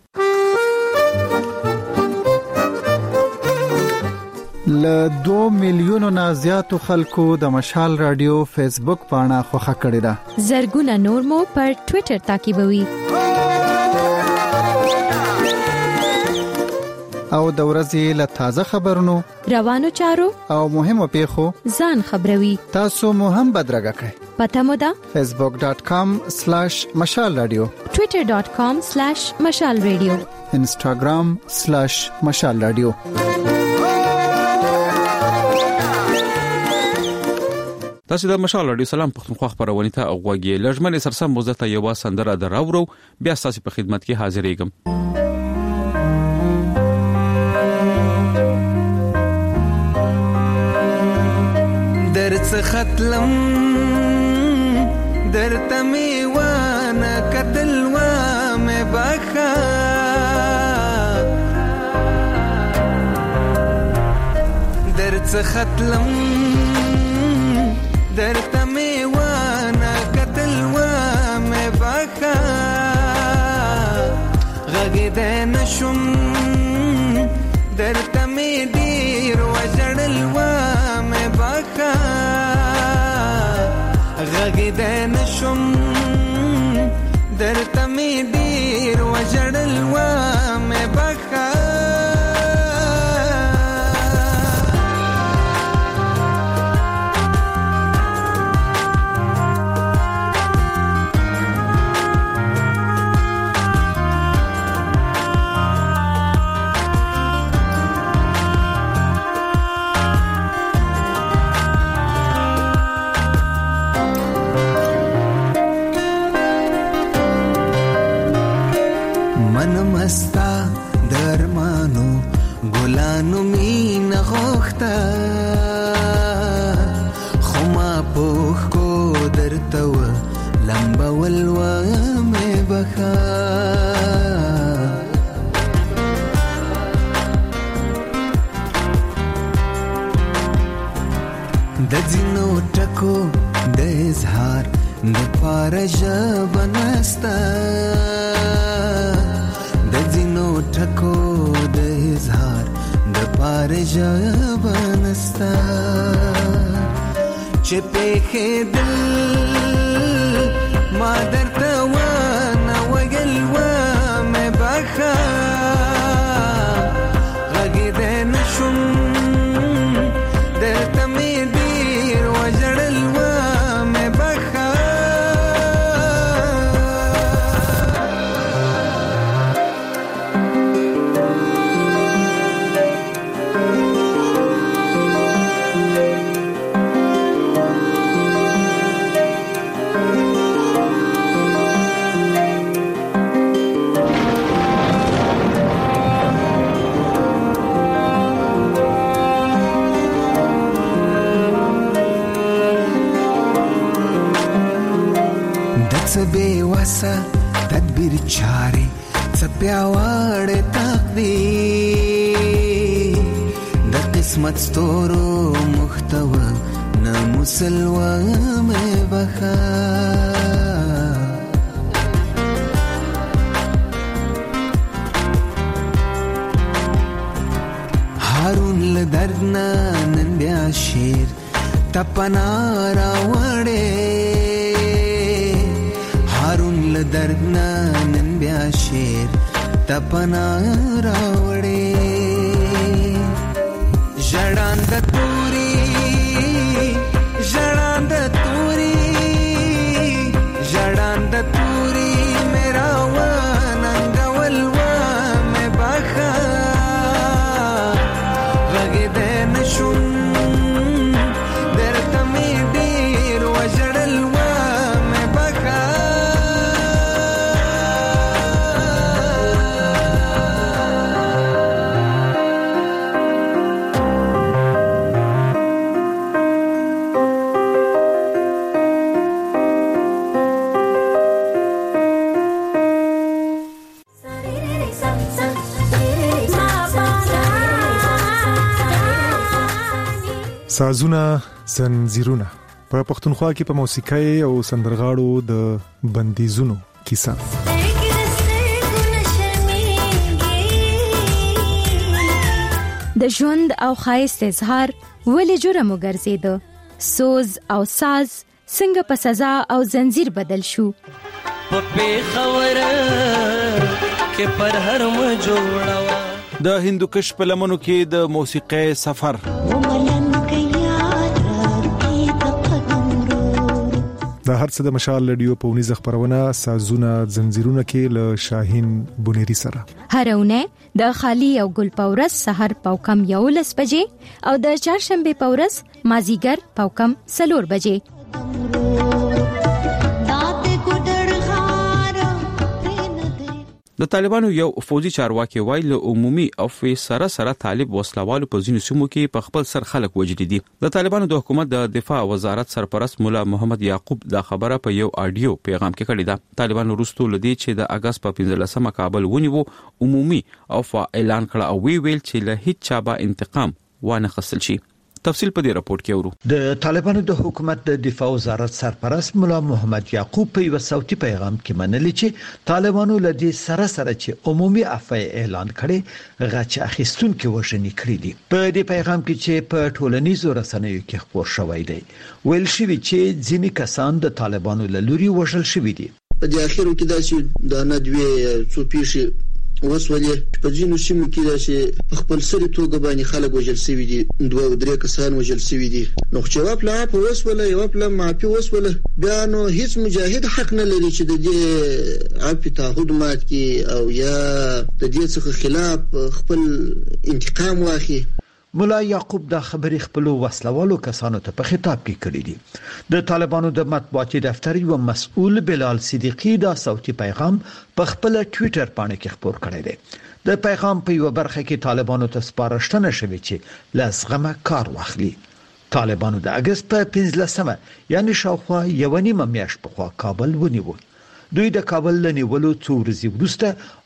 ل دو میلیونو نه زیاتو خلکو د مشال رادیو فیسبوک پاڼه خوښه کړې ده. زرګونه نور مو پر ټوئیټر تعقیبوي او د ورځې له تازه خبرونو روانو چارو او مهمو پیښو ځان خبروي. تاسو مو هم بدرګه کړئ. پته مو ده facebook dot com slash مشال رادیو twitter dot com slash مشال رادیو instagram slash مشال رادیو. تاسو د مشال رادیو سلام پښتونخوا خبرونه ته اوغوږی لږمن سرسم مزته یو سندره دراورو بیا تاسو په خدمت کې حاضرېږم. درڅ ختلم درته میوانه کتل و مې بخا درڅ ختلم درته میوانه کتل و مې بخا غږېدی نشم درته مې ډېر وژړل و مې بخا غږېدی نشم درته مې ډېر وژړل و مې بخا د ځینو ټکو د اظهار د پاره ژبه نسته د ځینو ټکو د اظهار د پاره ژبه نسته چې پېښې دل ما درته ونه ویل ومې بخه غږېدی نه شوم درته مې ډېر وژړل ومې بخه بے وسه تدبیر چاري څه پیاوړې تقدیر د قسمت ستورو محتوا نه مسلوه مې بخا هارون له درد نه نن بیا شیر تپنا راوړې هارون له درد نه نن بیا شیر تپنا راوړې ژړان د توري ژړان د توري ژړان د توري میرا وننګول ومې بخه غږېدی نه شوم درته مې ډېر وژړل ومې بخه سازونه زنجیرونه په پښتونخوا کې په موسیقۍ او سندرغاړو د بندیزونو کیسه د ژوند او خایست اظهار ولې جرم وګرځیدو سوز او ساز څنګه په سزا او زنجیر بدل شو په خبره کې پر هر م جوړوا د هندوکش په لمنو کې د موسیقۍ سفر د هر څه د مشال رادیو په ونیز خبرونه سازونه زنجیرونه کې له شاهین بونيري سره هرونه د خالی او ګل پورس سحر پاوکم یولس بجې او د چهارشنبه پورس مازیګر پاوکم سلور بجې د طالبانو یو فوجي چارواکي وایي له عمومي او سره سره طالب وسلوالو په ځینو سیمو کې په خپل سر خلک وجدي دي د طالبانو د حکومت د دفاع وزارت سرپرست مولا محمد یعقوب دا خبره په یو آډیو پیغام کې کړې ده طالبانو وروسته لدی چې د اگست په پنځلسمه کابل ونیو عمومي او اعلان کړ او وی ویل چې له هیڅ چا به انتقام وانه خصل شي تفصیل په دې راپورټ کې ورو د طالبانو د حکومت د دفاع وزارت سرپرست مولا محمد یعقوب په یو صوتي پیغام کې منلي چې طالبانو لدی سره سره چې عمومي عفو اعلان کړي غچ اخیستون کې وژنې کړې دي په دې پیغام کې چې په ټولنیزو رسنیو کې خبر شوی دی ویل شوی چې ځینې کسان د طالبانو له لوري وژل شوی دي په دې اخیرو کې داسې د ندوی څو پیښې وسولې په ځینو سیمو کې داسې خپل سری توګه باندې خلک وژل شوي دي دوه درې کسان وژل شوي دي نو چې واپلا په وسوله یو خپل معافي وسوله بیا نو هیڅ مجاهد حق نه لري چې د دې عفو تعهد مات کی او یا د دې څخه خلاف خپل انتقام واخلي مولا یعقوب دا خبرې خپل وسلوالو کسانو ته په خطاب کې کړې دي د طالبانو د مطبوعاتي دفتر یو مسؤل بلال صدیقی دا صوتي پیغام په خپل ټوئیټر باندې کې خبر کړی دی د پیغام په یو برخه کې طالبانو ته سپارښتنه شوې چې لازغه کار واخلي طالبانو د اگست په پنځلسمه یعنی شاوخوا یو نیمه میاشت په خوا کابل ونیو دوی د کابل لنیولو څو ورځې وروسته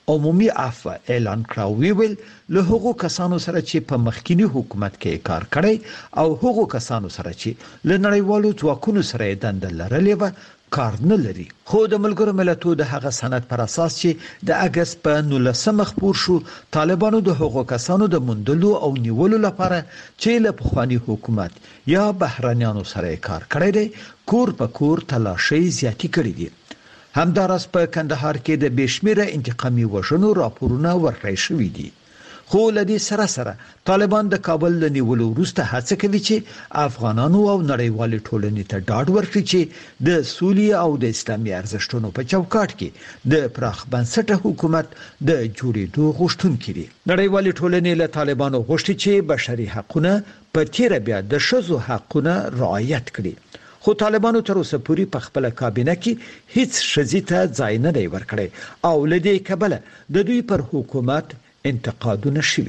عمومي عفو اعلان کړو. ویل له هغو کسانو سره چې په مخکینی حکومت کې کار کړی او هغو کسانو سره چې له نړیوالو ځواکونو سره دند لرلې و کار نه لري. خو د ملګرو ملتونو د هغه سند پر اساس چې د اگست په نولسمه خبر شو، طالبانو د هغو کسانو د مندلو او نیولو لپاره چې له پخوانی حکومت یا بهرانيانو سره کار کړی دی کور په کور تلاشي زیاتی کړی دي. همدارس په کندهار کې د بشمیره انتقامي وژنو راپورونه ورکړی شوې دي. خو لدی سره سره طالبان د کابل له نیولو وروسته هڅه کوي چې افغانانو او نړیوال ټولنې ته ډاډ ورکړي چې د سولې او د اسلامي ارزښتونو په چوکاټ کې د پراخ بنسټه حکومت د جوړېدو غوښتونکي دي. نړیوال ټولنې له طالبانو غوښتي چې بشري حقوقونه په تیر بیا د شذو حقوقونه رعایت کړي. خو طالبانو تر اوسه پورې په خپل کابینه کې هیڅ شذي ته ځای نه دی ورکړی او لدی کبله د دوی پر حکومت انتقادونه شوي.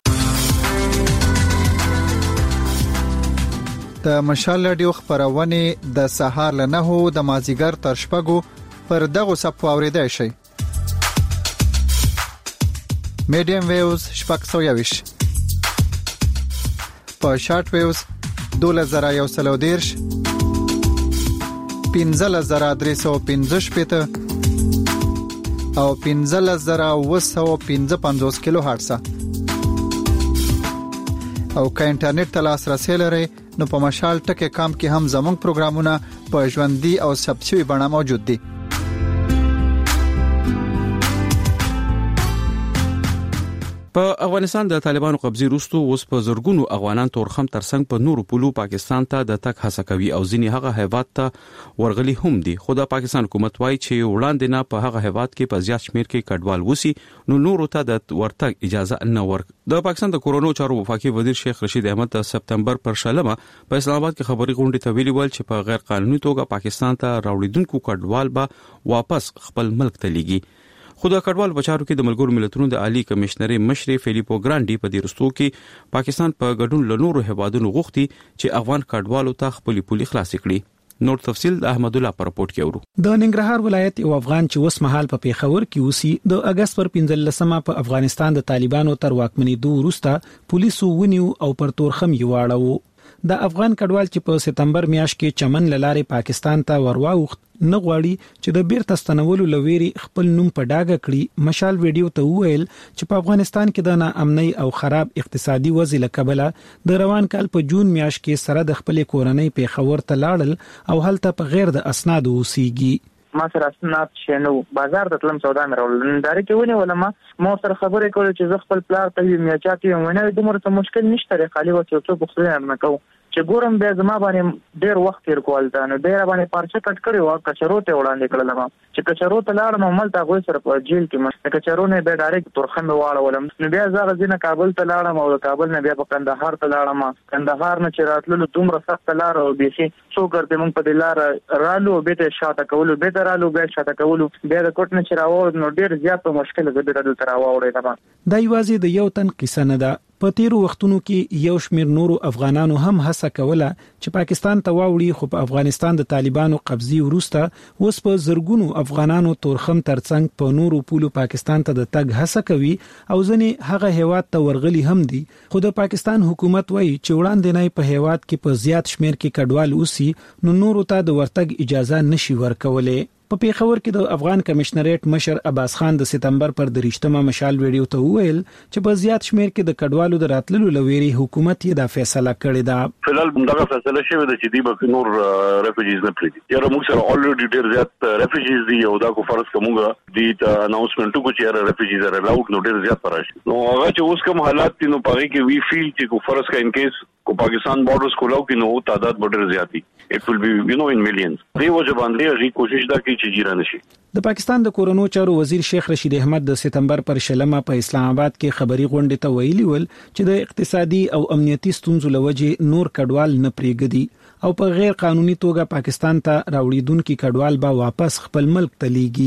د مشال رادیو خبرونه د سهار له نهو د مازیګر تر شپږو پر دغه صف اوریدای شي. میډیم ویوز شپږ سوه یویش په شارټ ویوز دوله زره یو سل او دیرش پنځه زره درې سوه پنځه شپېته او پنځه زره اوه سوه پنځه پنځوس کیلو هرتز. او که انټرنیټ ته لاسرسي لرئ نو په مشال ټکی کام کې هم زموږ پروګرامونه په ژوندۍ او ثبت شوي بڼه موجود دي. په افغانستان د طالبانو قبضه وروسته اوس په زرګونو افغانان تورخم ترڅنګ په نورو پولو پاکستان ته د تک هڅه کوي او ځینې هغه هیواد ته ورغلي هم دي. خو د پاکستان حکومت وايي چې وړاندې نه په هغه هیواد کې په زیات شمیر کې کډوال وسی نو نورو ته د ورتګ اجازه نه ورک. د پاکستان د کورونو چارو وفاقي وزیر شیخ رشید احمد د سپتمبر پر شلمه په اسلام آباد کې خبري غونډه ته ویلي ول چې په غیر قانوني توګه پاکستان ته راوړیدونکو کډوال به واپس خپل ملک ته لیږي. خو د کډوال بچارو کې د ملګرو ملتونو د عالی کمشنر مشر فیلیپو ګرانډي په دې رستو کې پاکستان په ګډون له نورو هیوادونو غوښتي چې افغان کډوالو ته خپل پولي خلاص کړي. نور تفصيل د احمد الله پر رپورت کې ورو. د ننګرهار ولایت یو افغان چې اوس مهال په پیښور کې اوسي د اگست پر پنځلسمه په افغانستان د طالبانو تر واکمنۍ وروسته پولیسو ونیو او پر تورخم یې واړو. د افغان کډوال چې په سپتمبر میاشت کې چمن لاره پاکستان ته ورواوخت نه غواړي چې د بیرته ستنولو لويري خپل نوم په ډاګه کړي. مشال ویډیو ته وویل چې په افغانستان کې د ناامنۍ او خراب اقتصادي وضع لکبله د روان کال په جون میاشت کې سره د خپل کورنۍ پیښور ته لاړل او هلته په غیر د اسناد اوسېږي. ما سره اسناد شنو بازار د تلم سودا مې راول داري کې ونی ولما ما سره خبرې کولې چې زه خپل پلار ته یم یا چاته یم ونه دومره ته مشکل نشته خالي وته څو بخښنه نه کوم چې ګورم بیا زما باندې ډېر وخت تیر کول دا نو ډېر باندې پارچه کټ کړی و کچرو ته وړاندې کړل ما چې کچرو ته لاړم مل تا غوي سره په جیل کې ما کچرو نه به ډایرکټ تورخم واړولم نو بیا زغه ځینه کابل ته لاړم او کابل نه بیا په کندهار ته لاړم. کندهار نه چې راتللو دومره سخت لار او بيسي څو ګرځې مونږ په دلار رالو به ته شاته کولو به ته رالو به شاته کولو بیا د کوټ نه چې راو نو ډېر زیات مشکل زه به دلته راوړې تا. دا یوازې د یو تن قصه نه ده. په تیرو وختونو کې یو شمیر نورو افغانانو هم هڅه کوله چې پاکستان ته واوړي خو په افغانستان د طالبانو قبضي وروسته اوس په زرګونو افغانانو تورخم ترڅنګ په نورو پولو پاکستان ته د تګ هڅه کوي او ځنې هغه هیواد ته ورغلي هم دي. خو د پاکستان حکومت وایي چې وړاندې نه په هیواد کې په زیات شمیر کې کډوال اوسي نو نورو ته د ورتګ اجازه نشي ورکولې. په پیښور کې د افغان کمشنریټ مشر عباس خان د سپتمبر پر دریشتمه مشال ویډیو ته وویل چې په زیات شمیر کې د کډوالو د راتللو لويري حکومت یې دا فیصله کړې ده. فلال دغه فیصله شوې ده چې دی به نور ریفیوجیز نه پریږدي. یاره موږ سره الریډي ډېر زیات ریفیوجیز دي او دا کو فرض کومه دی ته اناونسمنت کو چې یاره ریفیوجیز ار الاؤډ نو ډېر زیات راشي. نو هغه چې اوس کوم حالات دي نو پاره کې وی فیل چې کو فرض کا ان کیس کو پاکستان بارډرز کولاو کې نو تعداد ډېر زیات دي. اټ ویل بی یو نو ان میلیونز. دی وجه باندې ری کوشش دا کوي چې جیرا نشي. د پاکستان د کورونو چارو وزیر شیخ رشید احمد د سپتمبر پر شلمه په اسلام آباد کې خبري غونډه ته ویلي ول چې د اقتصادي او امنیتي ستونزو لوجه نور کډوال نه پریږدي او په غیر قانوني توګه پاکستان ته راوړیدونکو کډوال به واپس خپل ملک ته لیږي.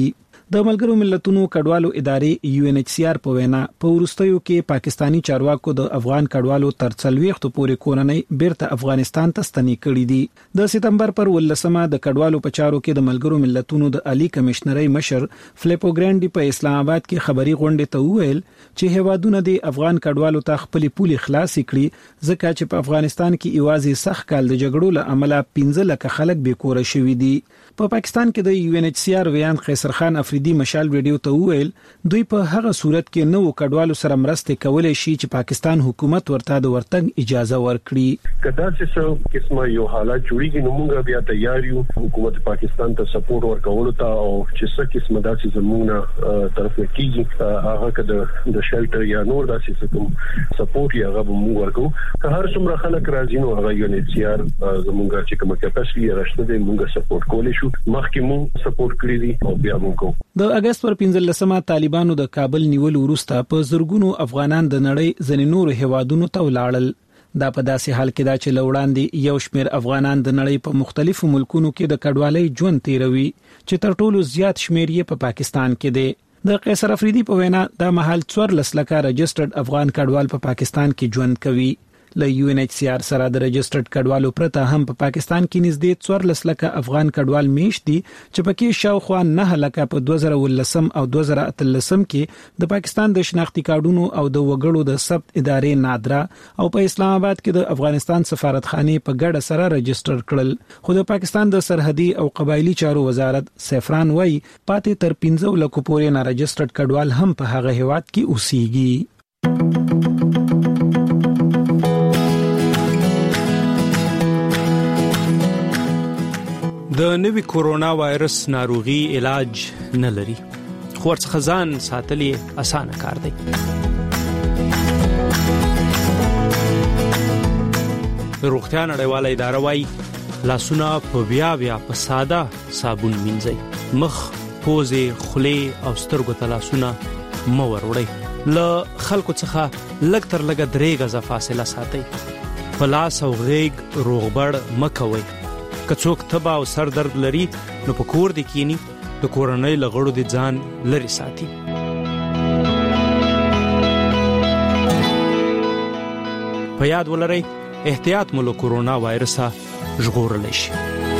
د ملګرو ملتونو کډوالو ادارې یو ان ایچ سی آر په وینا په ورستیو کې پاکستانی چارواکو د افغان کډوالو تر څلويختو پورې کورنۍ بیرته افغانستان ته ستنې کړې دي. د سپتمبر پر ولسمه د کډوالو په چارو کې د ملګرو ملتونو د عالی کمشنري مشر فلیپو ګرانډي په اسلام آباد کې خبري غونډه ته وویل چې هوادونه د افغان کډوالو ته خپل پولي خلاص کړي ځکه چې په افغانستان کې ایوازي سخت کال د جګړو له امله پنځه لک خلک بې کور شوي دي. په پاکستان کې د یو ان ایچ سی آر ویان قیصر خان افریدي مشال ویډیو ته وویل دوی په هغه صورت کې نو کډوالو سره مرسته کولای شي چې پاکستان حکومت ورته د ورتګ اجازه ورکړي. کدا چې قسمه یو حالت جوړیږي نو موږ بیا تیار یو حکومت پاکستان ته سپورټ ورکول ته او چې څه قسمه داسې زموږه طرف کېږي هغه کده د شلټر یا نور داسې کوم سپورټ یا هغه موږ ورکو که هر څومره خلک راځي نو هغه یو ان ایچ سی آر زموږه چې کومه کیپاسټي راشته دی موږ سپورټ کولای مخکې مو سپورټ کړی دي او بیا موږ د اگست پر پنځلسمه طالبانو د کابل نیول وروسته په زرګونو افغانان د نړۍ ځینې نور هیوادونو ته ولاړل. دا په داسې حال کې دا چې لوړاندې یو شمېر افغانان د نړۍ په مختلفو ملکونو کې د کډوالۍ ژوند تیروي چې تر ټولو زیات شمېر یې په پاکستان کې دی. د قیصر افریدي په وینا دا مهال څوارلس لکه رجسټرډ افغان کډوال په پاکستان کې ژوند کوي. له یو ان ایچ سی آر سره د رجسټرډ کډوالو پرته هم په پاکستان کې نږدې څوارلس لکه افغان کډوال میشت دي چې پکې شاوخوا نه لکه په دوه زره ولسم او دوه زره اتلسم کې د پاکستان د شناختی کارډونو او د وګړو د ثبت ادارې نادرا او په اسلام آباد کې د افغانستان سفارتخانه په ګډه سره رجسټر کړل. خو د پاکستان د سرحدي او قبایلی چارو وزارت سفران وای پاتې تر پنځه لکه پورې نه رجسټرډ کډوال هم په هغه هیواد کې اوسېږي. د نوي کورونا وایرس ناروغي علاج نه لري خو ورڅخه ځان ساتلې اسانه کار دی. روغتیا نړیواله اداره وايي لاسونه په بیا بیا په ساده صابون مینځئ. مخ، پوزې، خولې او سترګو ته لاسونه مه وروړئ. له خلکو څخه لږ تر لږه درې غزه فاصله ساتئ. په لاس او غېږ روغبړ مه کوئ. که څوک تبه او سر درد لري نو په کور دې کینی د کورنۍ له غړو د ځان لري ساتي. په یاد ولرئ احتیاط مو له کورونا وایرسه ژغورلی شي.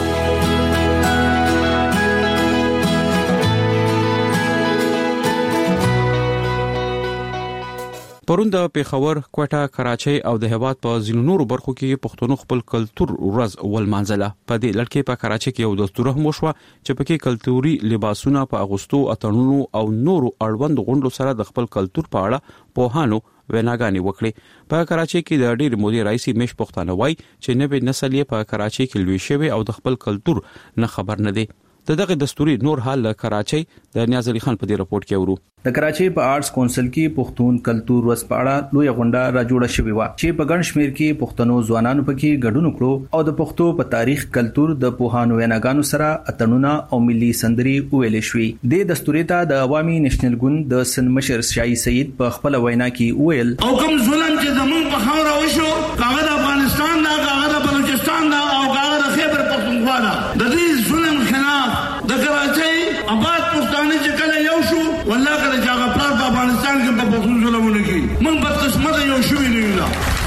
پرون د پیښور، کوټه، کراچۍ او د هیواد په ځینو نورو برخو کې پښتون خپل کلچر ورځ ولمانځله. په دې لړ کې په کراچۍ کې یو دستور هم وشو چې پکې کلتوري لباسونه په اغوستو، اتڼونو او نورو اړوند غونډو سره د خپل کلچر په اړه پوهانو ویناګانې وکړي. په کراچۍ کې د ډېر مودې راځي مش پښتانه وای چې نوې نسل یې په کراچۍ کې لوي شوی او د خپل کلچر نه خبر نه دی. دغه دستوري نور حال له کراچۍ د نیاز علي خان په دې رپورت کې ورو. د کراچۍ په آرټس کونسل کې پښتون کلچر ورځ په اړه لوی غونډه را جوړه شوې و چې په ګڼ شمېر کې پښتنو ځوانانو پکې ګډون وکړو او د پښتو په تاریخ، کلچر، د پوهانو ویناګانو سره اتڼونه او ملي سندري ویلې شوې. د دستوري ته د عوامي نېشنل ګوند د سن مشر شاهي سید په خپل وینا کې ویل او کوم ظلم چې زمون په خاور وشو کاغه د افغانستان دا کاغه د بلوچستان دا او کاغه د خیبر پختونخوا دا د دې ظلم خلاف د کراچۍ آباد پښتانه چې کله یو شو والله کله چې هغه پلار په افغانستان کې په پښتون ظلمونه کوي موږ په قسمت یو شوی نه یو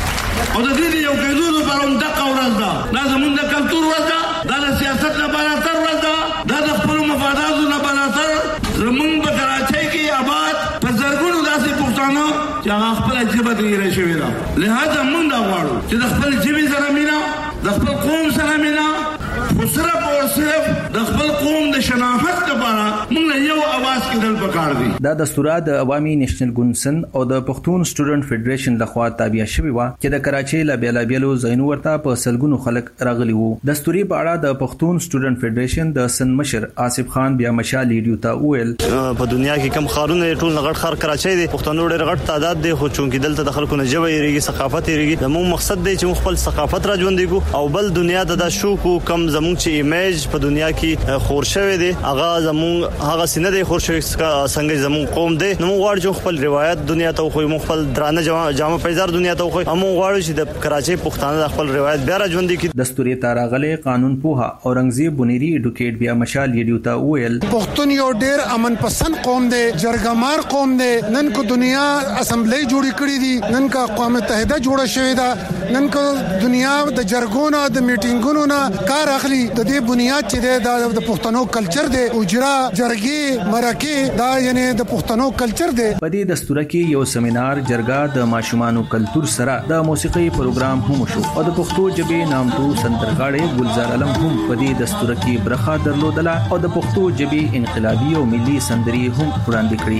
او د دې یو کېدو لپاره هم دغه ورځ ده. دا زموږ د کلچر ورځ ده، دا د سیاست لپاره تر ورځ ده، دا د خپل مفاداتو لپاره تر. زموږ په کراچۍ کې آباد په زرګونو داسې پښتانه چې هغه خپل ژبه ته یې شوی ده. لهدا موږ دا غواړو چې د خپل ژبې سره مینا، د خپل قوم سره مینا، خو صرف او صرف د خپل قوم د شناخت لپاره موږ یو اواز کېدل پکار دي. دا دستور د عوامي نېشنل ګوند او د پښتون سټوډنټ فدریشن لخوا تابع شوی و چې د کراچۍ له بیلابیلو ځایونو ورته په سلګونو خلک راغلي وو. دستوري په اړه د پښتون سټوډنټ فدریشن د سن مشر آصف خان بیا مشال لیډیو ته وویل په دنیا کې کم خارونه ټول غټ خار کراچۍ دی، پښتون ډېر غټ تعداد دی، خو چونکې دلته د خلکو نه جوړ یریږي، ثقافت یریږي. زموږ مقصد دی چې خپل ثقافت را ژوندۍ کو او بل دنیا د شو کو کم زموږ چې ایمیج په دنیا کې خور شوی دی هغه زموږ هغه سینه دی خور شوی څنګه زمون قوم دی نو غواړو خپل روایت دنیا ته خو خپل درانه جامه پیزار دنیا ته خو هم غواړو چې د کراچي پښتانه خپل روایت بیا را ژوندۍ کړي. دستوري تاراغله قانون پوها اورنګزیب بنيري ایډوکیټ بیا مشال یډیو ته ویل پښتون یو ډیر امن پسند قوم دی جرګمار قوم دی نن کو دنیا اسمبلی جوړی کړی دي نن کا اقوام متحده جوړه شوې ده نن کو دنیا د جرګونو د میټینګونو نه کار اخلي د دې بنیاد چې د پښتنو کلچر دی اجرا جرګي مرکه دا یعنی د پښتنو کلچر دی. په دې دستور کې یو سیمینار جرګه د ماشومانو کلچر سره د موسیقي پروګرام هم شو او د پښتو ژبې نامتو سندرغاړي ګلزار علم هم په دې دستور کې برخه درلودله او د پښتو ژبې انقلابي او ملي سندري هم وړاندې کړې.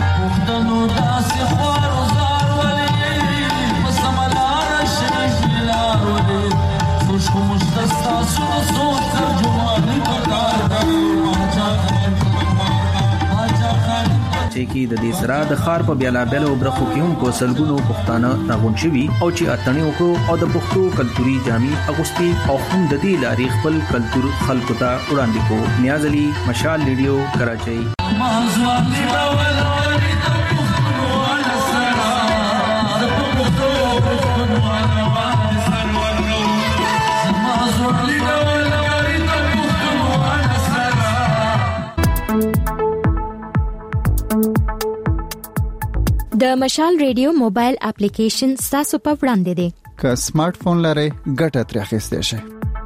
چې کې د دې سره د خار په بیلا بیلو برخو کې هم په سلګونو پښتانه راغون شوي او چې اتنې وکړو او د پښتو کلتوري جامې اغوستي او هم د دې لارې خپل کلتور خلکو ته وړاندې کو. نیاز علي مشال ریډیو کراچۍ. د مشال ریډیو موبایل اپلیکیشن تاسو په وړاندې دی. که سمارټ فون لرئ ګټه ترې اخیستئ شئ.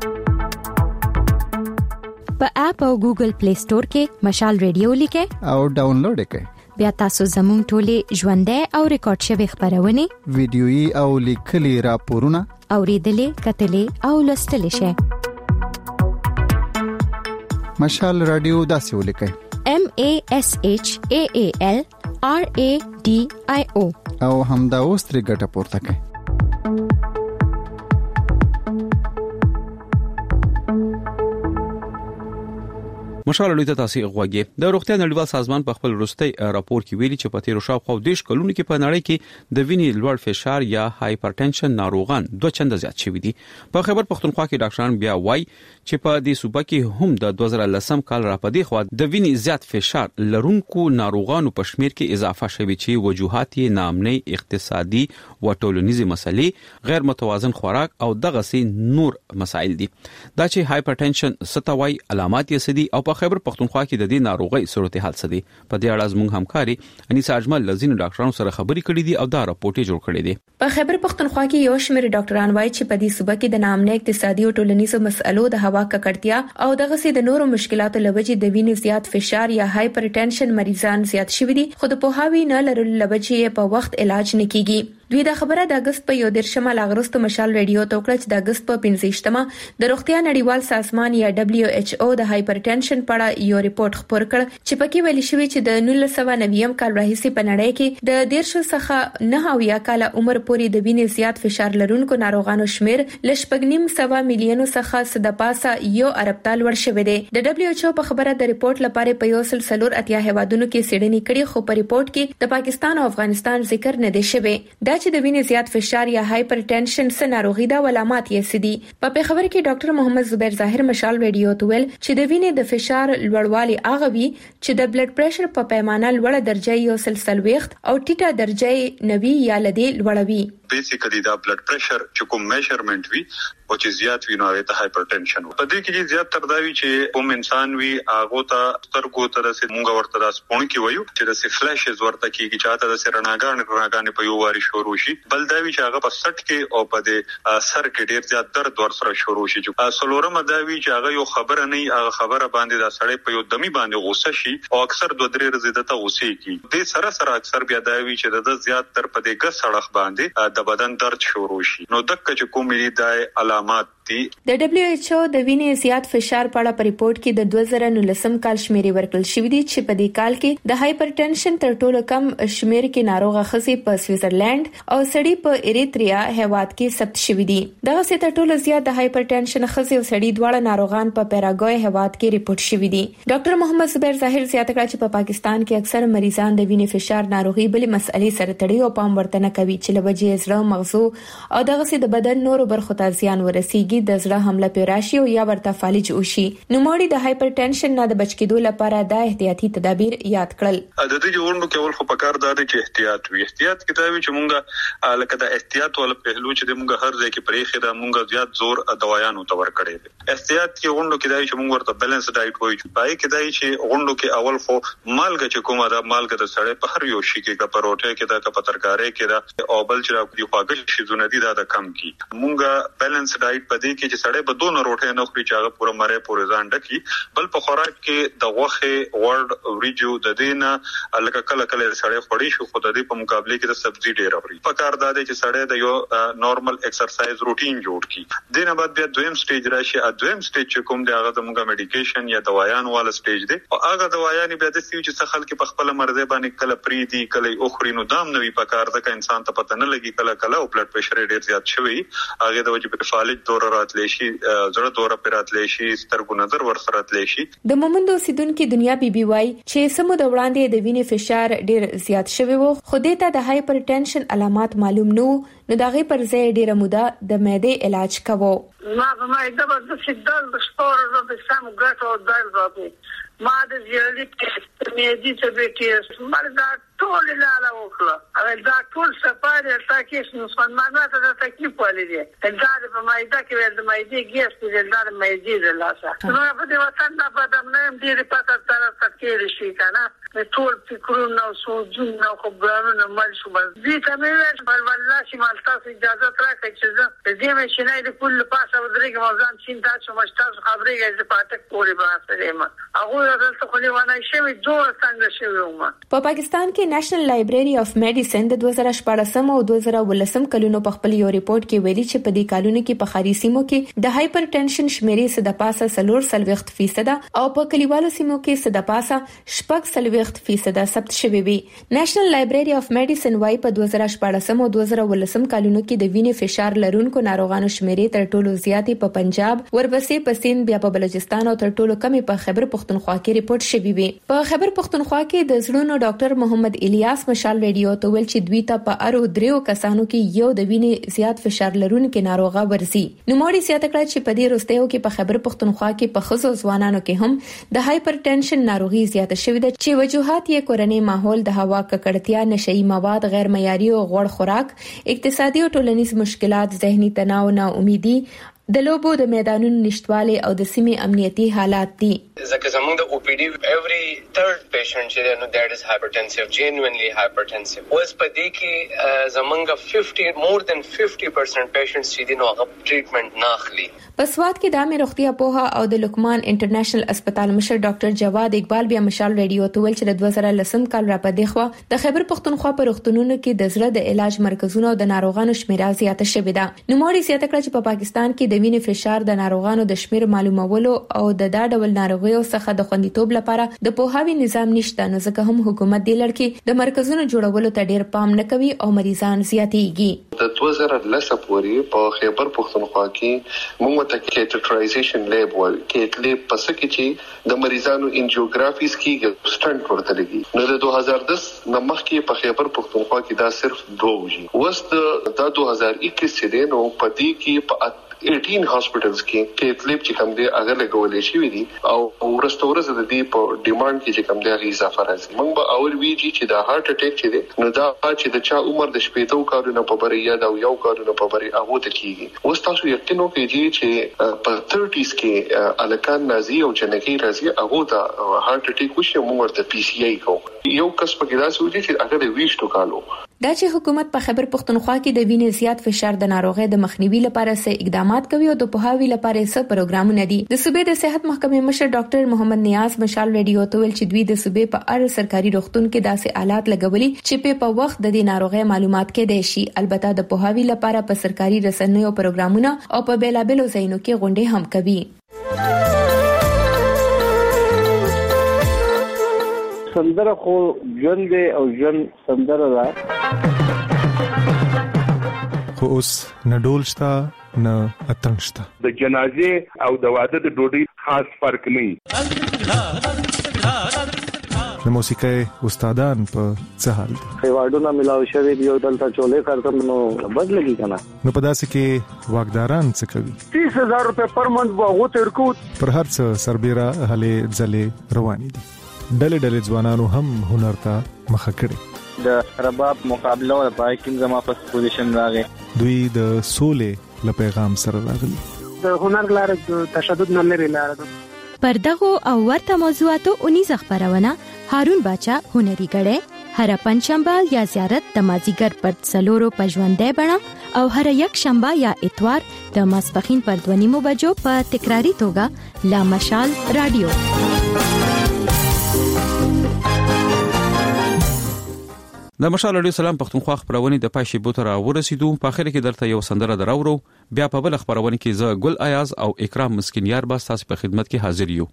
په اپ او ګوګل پلی سٹور کې مشال ریډیو لیکئ او ډاونلوډ کړئ. بیا تاسو زموږ ټولې ژوندۍ او ریکارډ شوی خبرونه ویډیويي او لیکلي راپورونه اوریدلې کتلې او لوستلې شئ. مشال رادیو داسې ولیکئ M A S H A A L R A D I O او همدا اوس ترې ګټه پورته کړئ. مشال لوی ته تاسو غوږی د روغتیا نړیوال سازمان په خپل وروستي راپور کې ویلي چې په تیرو شاوخوا دیش کلونو کې په نړۍ کې د وینې لوړ فشار یا هایپرټنشن ناروغان دوه چنده زیات شوي دي. په خیبر پختونخوا کې ډاکټران بیا وایي چې په دې صوبه کې هم د دوه زره لسم کال راپدې خو د وینې زیات فشار لرونکو ناروغانو په شمیر کې اضافه شوي چې وجوهات یې نامنۍ اقتصادي او ټولنیزي مسلې غیر متوازن خوراک او دغه سي نور مسایل دي. دا چې هایپرټنشن ستوي علامات یې سدي او په خیبر پختونخوا کې د دې ناروغي صورتحال څه دي. په دې اړه زموږ همکاري انیسا اجمل لزین ډاکټرانو سره خبرې کړې دي او دا راپورټ جوړ کړی دی. په خیبر پختونخوا کې یو شمېر ډاکټران وایي چې په دې صوبه کې د نامنه اقتصادي او ټولنیزو مسلو د هوا ککړتیا او دغه سي د نورو مشکلاتو لوجې د وینې زیات فشار یا هایپرټنشن مریضان زیات شوي دي خو د پوهاوی نه لرلو لوجې په وخت علاج نه کیږي. دوی دا خبره د اگست په یو درشمه لاغرستو مشال ریډیو ته وکړه چې د اگست په پنځه د روغتیا نړیوال سازمان یا دبليو ایچ او د هایپرټنشن په اړه یو ریپورت خپور کړ چې پکې ویل شوی چې د نولس سوه نوي کال راهیسې په نړۍ کې د دیرشو څخه نه اویا کال عمر پورې د وینې زیات فشار لرونکو ناروغانو شمیر لشپګنیم سوه میلیونو څخه صد پاسه یو ارب ته لوړ شوی دی. د دبليو ایچ او په خبره د ریپورت لپاره په یو سل سلور اتیا هیوادونو کې سیډنی کړي خو په ریپورت کې د پاکستان او افغانستان ذکر نه دی شوی. دا چې د وینې زیات فشار یا هایپرټنشن څه ناروغي ده علامات یې سدي. په پیښور کې ډاکټر محمد زبیر ظاهر مشال ریډیو ته ویل چې د وینې د فشار لوړوالي هغه وي چې د بلډ پريشر په پیمانه لوړه درجه یو سلسل وخت او ټیټه درجه نوي یا لدی لوړوي. بیسیکلی دا بلډ پريشر چې کوم میجرمنٹ وي او چې زیات وي نو هغه ته هایپرټنشن وي. په دې کې زیات تر دا وی چې کوم انسان وي هغه ته سترګو ته د مونږ ورته د سپون کې وایو چې د فلیشز ورته کېږي چې اته د سرناګان رناګان په یو واري شروع شي. بل دا وی چې هغه په سټ کې او په دې سر کې ډیر زیات درد ور سره شروع شي. سلورم دا وی چې هغه یو خبره نه هغه خبره باندې د سړی په یو دمی باندې غوسه شي او اکثر دوه درې ورځې ته غوسه کی. دې سره سره اکثر بیا دا وی چې د زیات تر په دې ګس سړخ باندې د بدن درد شروع شي. نو دغه چې کومې د علامات د دبليو ایچ او د وینې زیات فشار په اړه په ریپورت کې د دوه زره نولسم کال شمیرې ورکړل شوې دي چې په دې کال کې د هایپرټنشن تر ټولو کم شمیر کې ناروغه ښځې په سویټزرلند او سړي په ایریتریا هیواد کې ثبت شوې دي. دغه سي تر ټولو زیات د هایپرټنشن ښځې او سړي دواړه ناروغان په پیراګوای هیواد کې ریپورت شوې دي. ډاکټر محمد زبیر ظاهر زیاته کړه چې په پاکستان کې اکثر مریضان د وینې فشار ناروغي بلې مسئلې سره تړي او پام ورته نه کوي چې لوجې زړه مغزو او دغه سي د بدن نورو برخو ته زیان ورسیږي. د زړه حمله پیراشي او یا ورته فالج وشي. نو موري د هایپرټنشن نه د بچ کېدو لپاره د احتیاطي تدابیر یاد کړل. د دې غونډو کې ول خو پکار دا چې احتیاط وي. احتیاط کې دا وی چې مونږه لکه د احتیاط ول پهلو چې د مونږه هر ځای کې پرېخه دا مونږه زیات زور دوايانو ته ور کړی دي. احتیاط کې غونډو کې دا چې مونږ ورته بیلانس ډایټ وایي. پای کې دا چې غونډو کې اول خو مالګه چې کومه دا مالګه د سړې په هر یو شي کې کا پروټه کې دا کا پترکارې کې دا او بل چې راکړي خواږه شي زونه دي دا د کم کی. مونږه بیلانس ډایټ پدې کې چې سړې په دوه روټه نه خوري چې هغه پوره مړې پوره ځان ډکی. بل په خوراک کې د غوخه ورډ ریجو د دینه الکه کله کله سړې خوري شو خو د دې په مقابله کې د سبزی ډېر اوري. په کار دا دی چې سړې د یو نورمال ایکسرسایز روټین جوړ کړي. دینه بعد بیا دویم سټیج راشي. ا دویم سټیج چې کوم دی هغه د مونږه میډیکیشن یا دوايان والا سټیج دی. او هغه دوايان بیا د سیو چې څه خلک په خپل مرزه باندې کله پری دي کله اوخري نو دام نوي په کار د انسان ته پته نه لګي کله کله او بلډ پريشر ډېر زیات شوی هغه د وجې په فالج دور راتلی شي زړه دور پیراتلی شي سترګو نظر ورسره راتلی شي. د مومندو سیدونکو دنیا بي بي وايي چې سمو د وړاندې د وینې فشار ډېر زیات شوی وو خو د ته د هایپرټنشن علامات معلوم نو نو دغه پر ځای ډېر موده د معدې علاج کوو. ما په معده باندې شدل د سپور د سم ګټو دایل راځي. ما د زیړی کې مېدی څه به کې مر دا ټول لاله وکړه. هغه دا ټول سپاره تاکي مسلمانانو ته د تکلیف ولې دا په معده کې د معدې ګیس د د معدې د لاسه. نو په دې وطن نه په دم نه دې پته تر تکیر شي کنه. ټول فکرونه او سوچونه او خبرونه مل شو. دې ته مې بل والله چې مالتا اجازه راکړي چې زه دې مې شنه د کل پاسه ودرېږم او ځان چینتا شو مشتاق خبرې یې د پاتک پورې باسه ما. هغه دلته خو لیوانه شوی جوړ څنګه شوی ومه. په پاکستان کې نېشنل لایبرری اف میډیسن د دوه زره شپږم او دوه زره ولسم کلونو په خپل یو ریپورت کې ویلي چې په دې کلونو کې په خاري سیمو کې د هایپرټنشن شمیرې صد پاسه سلور سلويخت فیصد او په کلیوالو سیمو کې صد پاسه شپږ سلويخت فیصد ثبت شوی وي. نېشنل لایبرری اف میډیسن وايي په دوه زره شپږم او دوه زره ولسم کلونو کې د وینې فشار لرونکو ناروغانو شمیرې تر ټولو زیاتې په پنجاب ورپسې په سند بیا په بلوچستان او تر ټولو کمې په خیبر پختونخوا کې ریپورت شوی وي. په خیبر پختونخوا کې د زړونو ډاکټر محمد الیاس مشال ریډیو ته ویل چې دوی ته په ارو دریو کسانو کې یو د وینې زیات فشار لرونکو ناروغه ورزي. نو موري زیاته کړه چې په دې وروستیو کې په خیبر پختونخوا کې په خزو ځوانانو کې هم د هایپرټنشن ناروغي زیاته شوې ده چې وجوهات یې کورنۍ ماحول د هوا ککړتیا نشئی مواد غیر معیاري او غوړ خوراک اقتصادي او ټولنیز مشکلات ذهني تناو نه امیدي د لوبو د میدانونو نشټواله او د سیمې امنیتي حالات دي. ځکه زموږ د او پی ډي every third patient چې نو that is hypertensive genuinely hypertensive اوس په دې کې زموږ fifty more than fifty percent patients چې نو هغه ټریټمنټ نه اخلي. په سواد کې د امیر روغتیا پوها او د لقمان انټرنیشنل هسپتال مشر ډاکټر جواد اقبال بیا مشال ریډیو ته ویل چې د دوه زره لسم کال را پدې خو د خیبر پختونخوا په روغتونونو کې د زړه د علاج مرکزونو او د ناروغانو شمیره زیاته شوې ده. نو موري زیاته کړه چې په پاکستان کې د وینې فشار د ناروغانو د شمیر معلومولو او د دا ډول ناروغیو څخه د خوندیتوب لپاره د پوهاوی نظام نشته. نو ځکه هم حکومت د لړکی د مرکزونو جوړولو ته ډیر پام نه کوي او مریضان زیاتېږي. د دوه زره لسم پورې په خیبر پختونخوا کې موږ ته کیټرایزیشن لیب ول کیټ لیب پس کې چې د مریضانو انجیوګرافیز کې سټنټ ورته لګي. نو د دوه هزار دس نمخ کې په خیبر پختونخوا کې دا صرف دوه وږي. وست د دوه هزار اکیس کې نو پدې کې په eighteen hospitals کې کیټلیب چې کوم دی هغه لګولې شي وي او ورسته ورسته د دې په ډیماند کې چې کوم دی هغه اضافه راځي. موږ به اول ویجی چې د هارت اٹیک چې دی نو دا چې د چا عمر د شپږ کارونو په بری یا د یو کارونو په بری هغه ته کیږي. اوس تاسو یقین وکړئ چې په thirties کې الکان نازي او جنکی راځي هغه د هارت اٹیک وشي موږ ورته پی سی آی کو یو کس په کې دا سوچي چې هغه د ویشتو کالو دا چې حکومت په خیبر پختونخوا کې د وینې زیات فشار د ناروغۍ د مخنیوي لپاره څه اقدامات کوي او د پوهاوي لپاره څه پروګرامونه دي. د صوبې د صحت محکمې مشر ډاکټر محمد نیاز مشال ریډیو ته ویل چې دوی د صوبې په هر سرکاري روغتون کې داسې آلات لګولي چې په وخت د دې ناروغۍ معلومات کې دي. البته د پوهاوي لپاره په سرکاري رسنیو پروګرامونه او په بیلابلو ځایونو کې غونډې هم کوي. سندره خو ژوند او ژوند سندره ده خو اوس نه ډول شته نه اتڼ شته. د جنازې او د واده د ډوډۍ خاص فرق نه د موسیقي استادان په څه حال دي؟ ایوارډونه ملاو شوی دی او دلته چولې کارتم نو بدلږي کنه. نو په داسې کې واقداران څه کوي؟ تیس هزار روپے پر منث واغو ترکو پر هر څه سربېره هلې ځلې روانې دي. ډلې ډلې ځوانانو هم هنر ته مخه کړي. د رباب مقابله او پای کې زما په پوزیشن راغی. دوی د سولې له پیغام سره راغلي. د هنر لاره تشدد نه لري لاره ده. پر دغه او ورته موضوعاتو اونیز خبرونه هارون باچا هنري غړې هر پنځشنبه یا زیارت د مازیګر پر څلورو پژوندې بڼه او هر یک شنبه یا اتوار د ماسپخین پر دوه نیمو بجو په تکراری توګه لا مشال رادیو. د مشال رادیو سلام پښتونخوا خبرونه د پای شی بوتره ورسېدو. په اخر کې درته یو سندره دراوړو. بیا په بل خبرونه کې زه ګل ایاز او اکرام مسکینیار با تاسو په خدمت کې حاضر یو.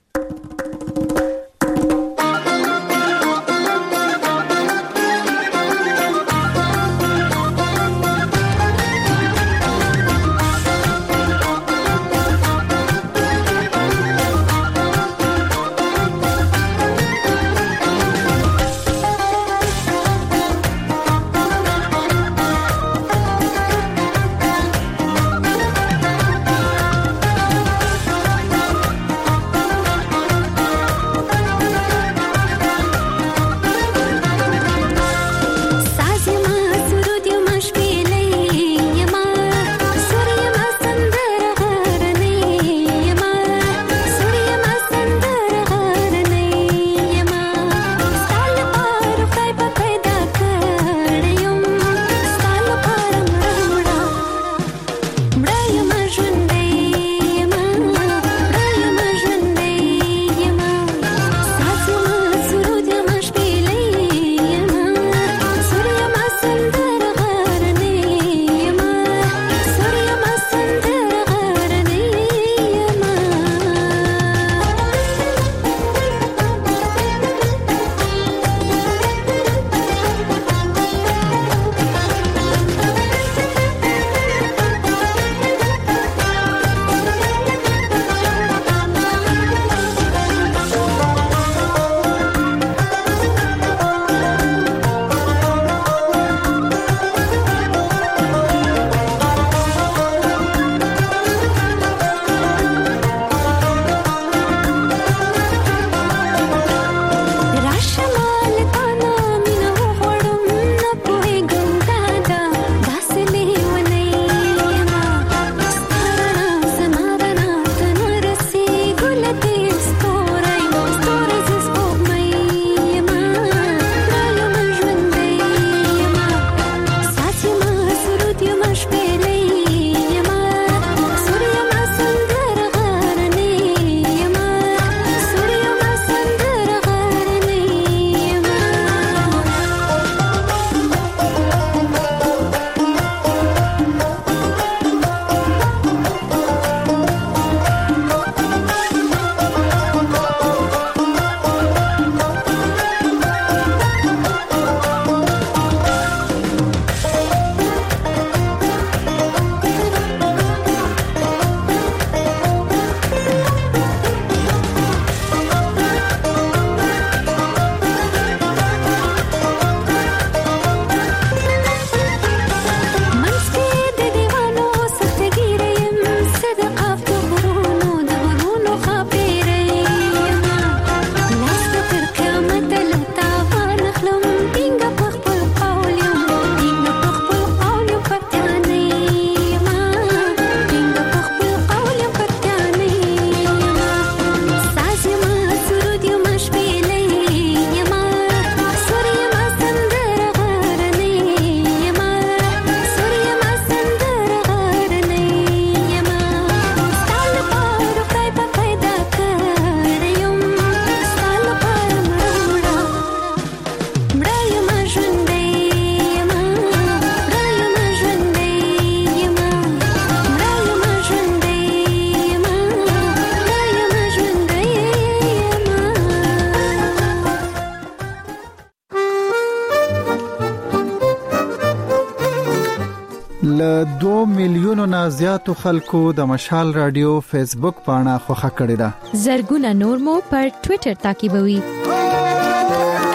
ل دوه میلیونو نه زیاتو خلکو د مشال رادیو فیسبوک پاڼه خوښه کړې ده. زرګونه نور مو پر ټوئیټر تعقیبوي.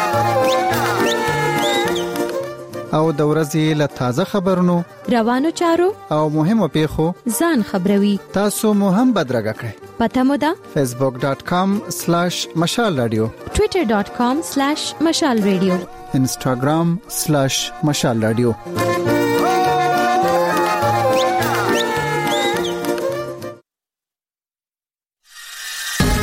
او د ورځې له تازه خبرونو روانو چارو او مهمو پیښو ځان خبروي. تاسو مو هم بدرګه کړئ. پته مو ده فیسبوک ډاٹ کام سلیش مشال رادیو، ټویټر ډاٹ کام سلیش مشال رادیو، انسټاګرام سلیش مشال رادیو.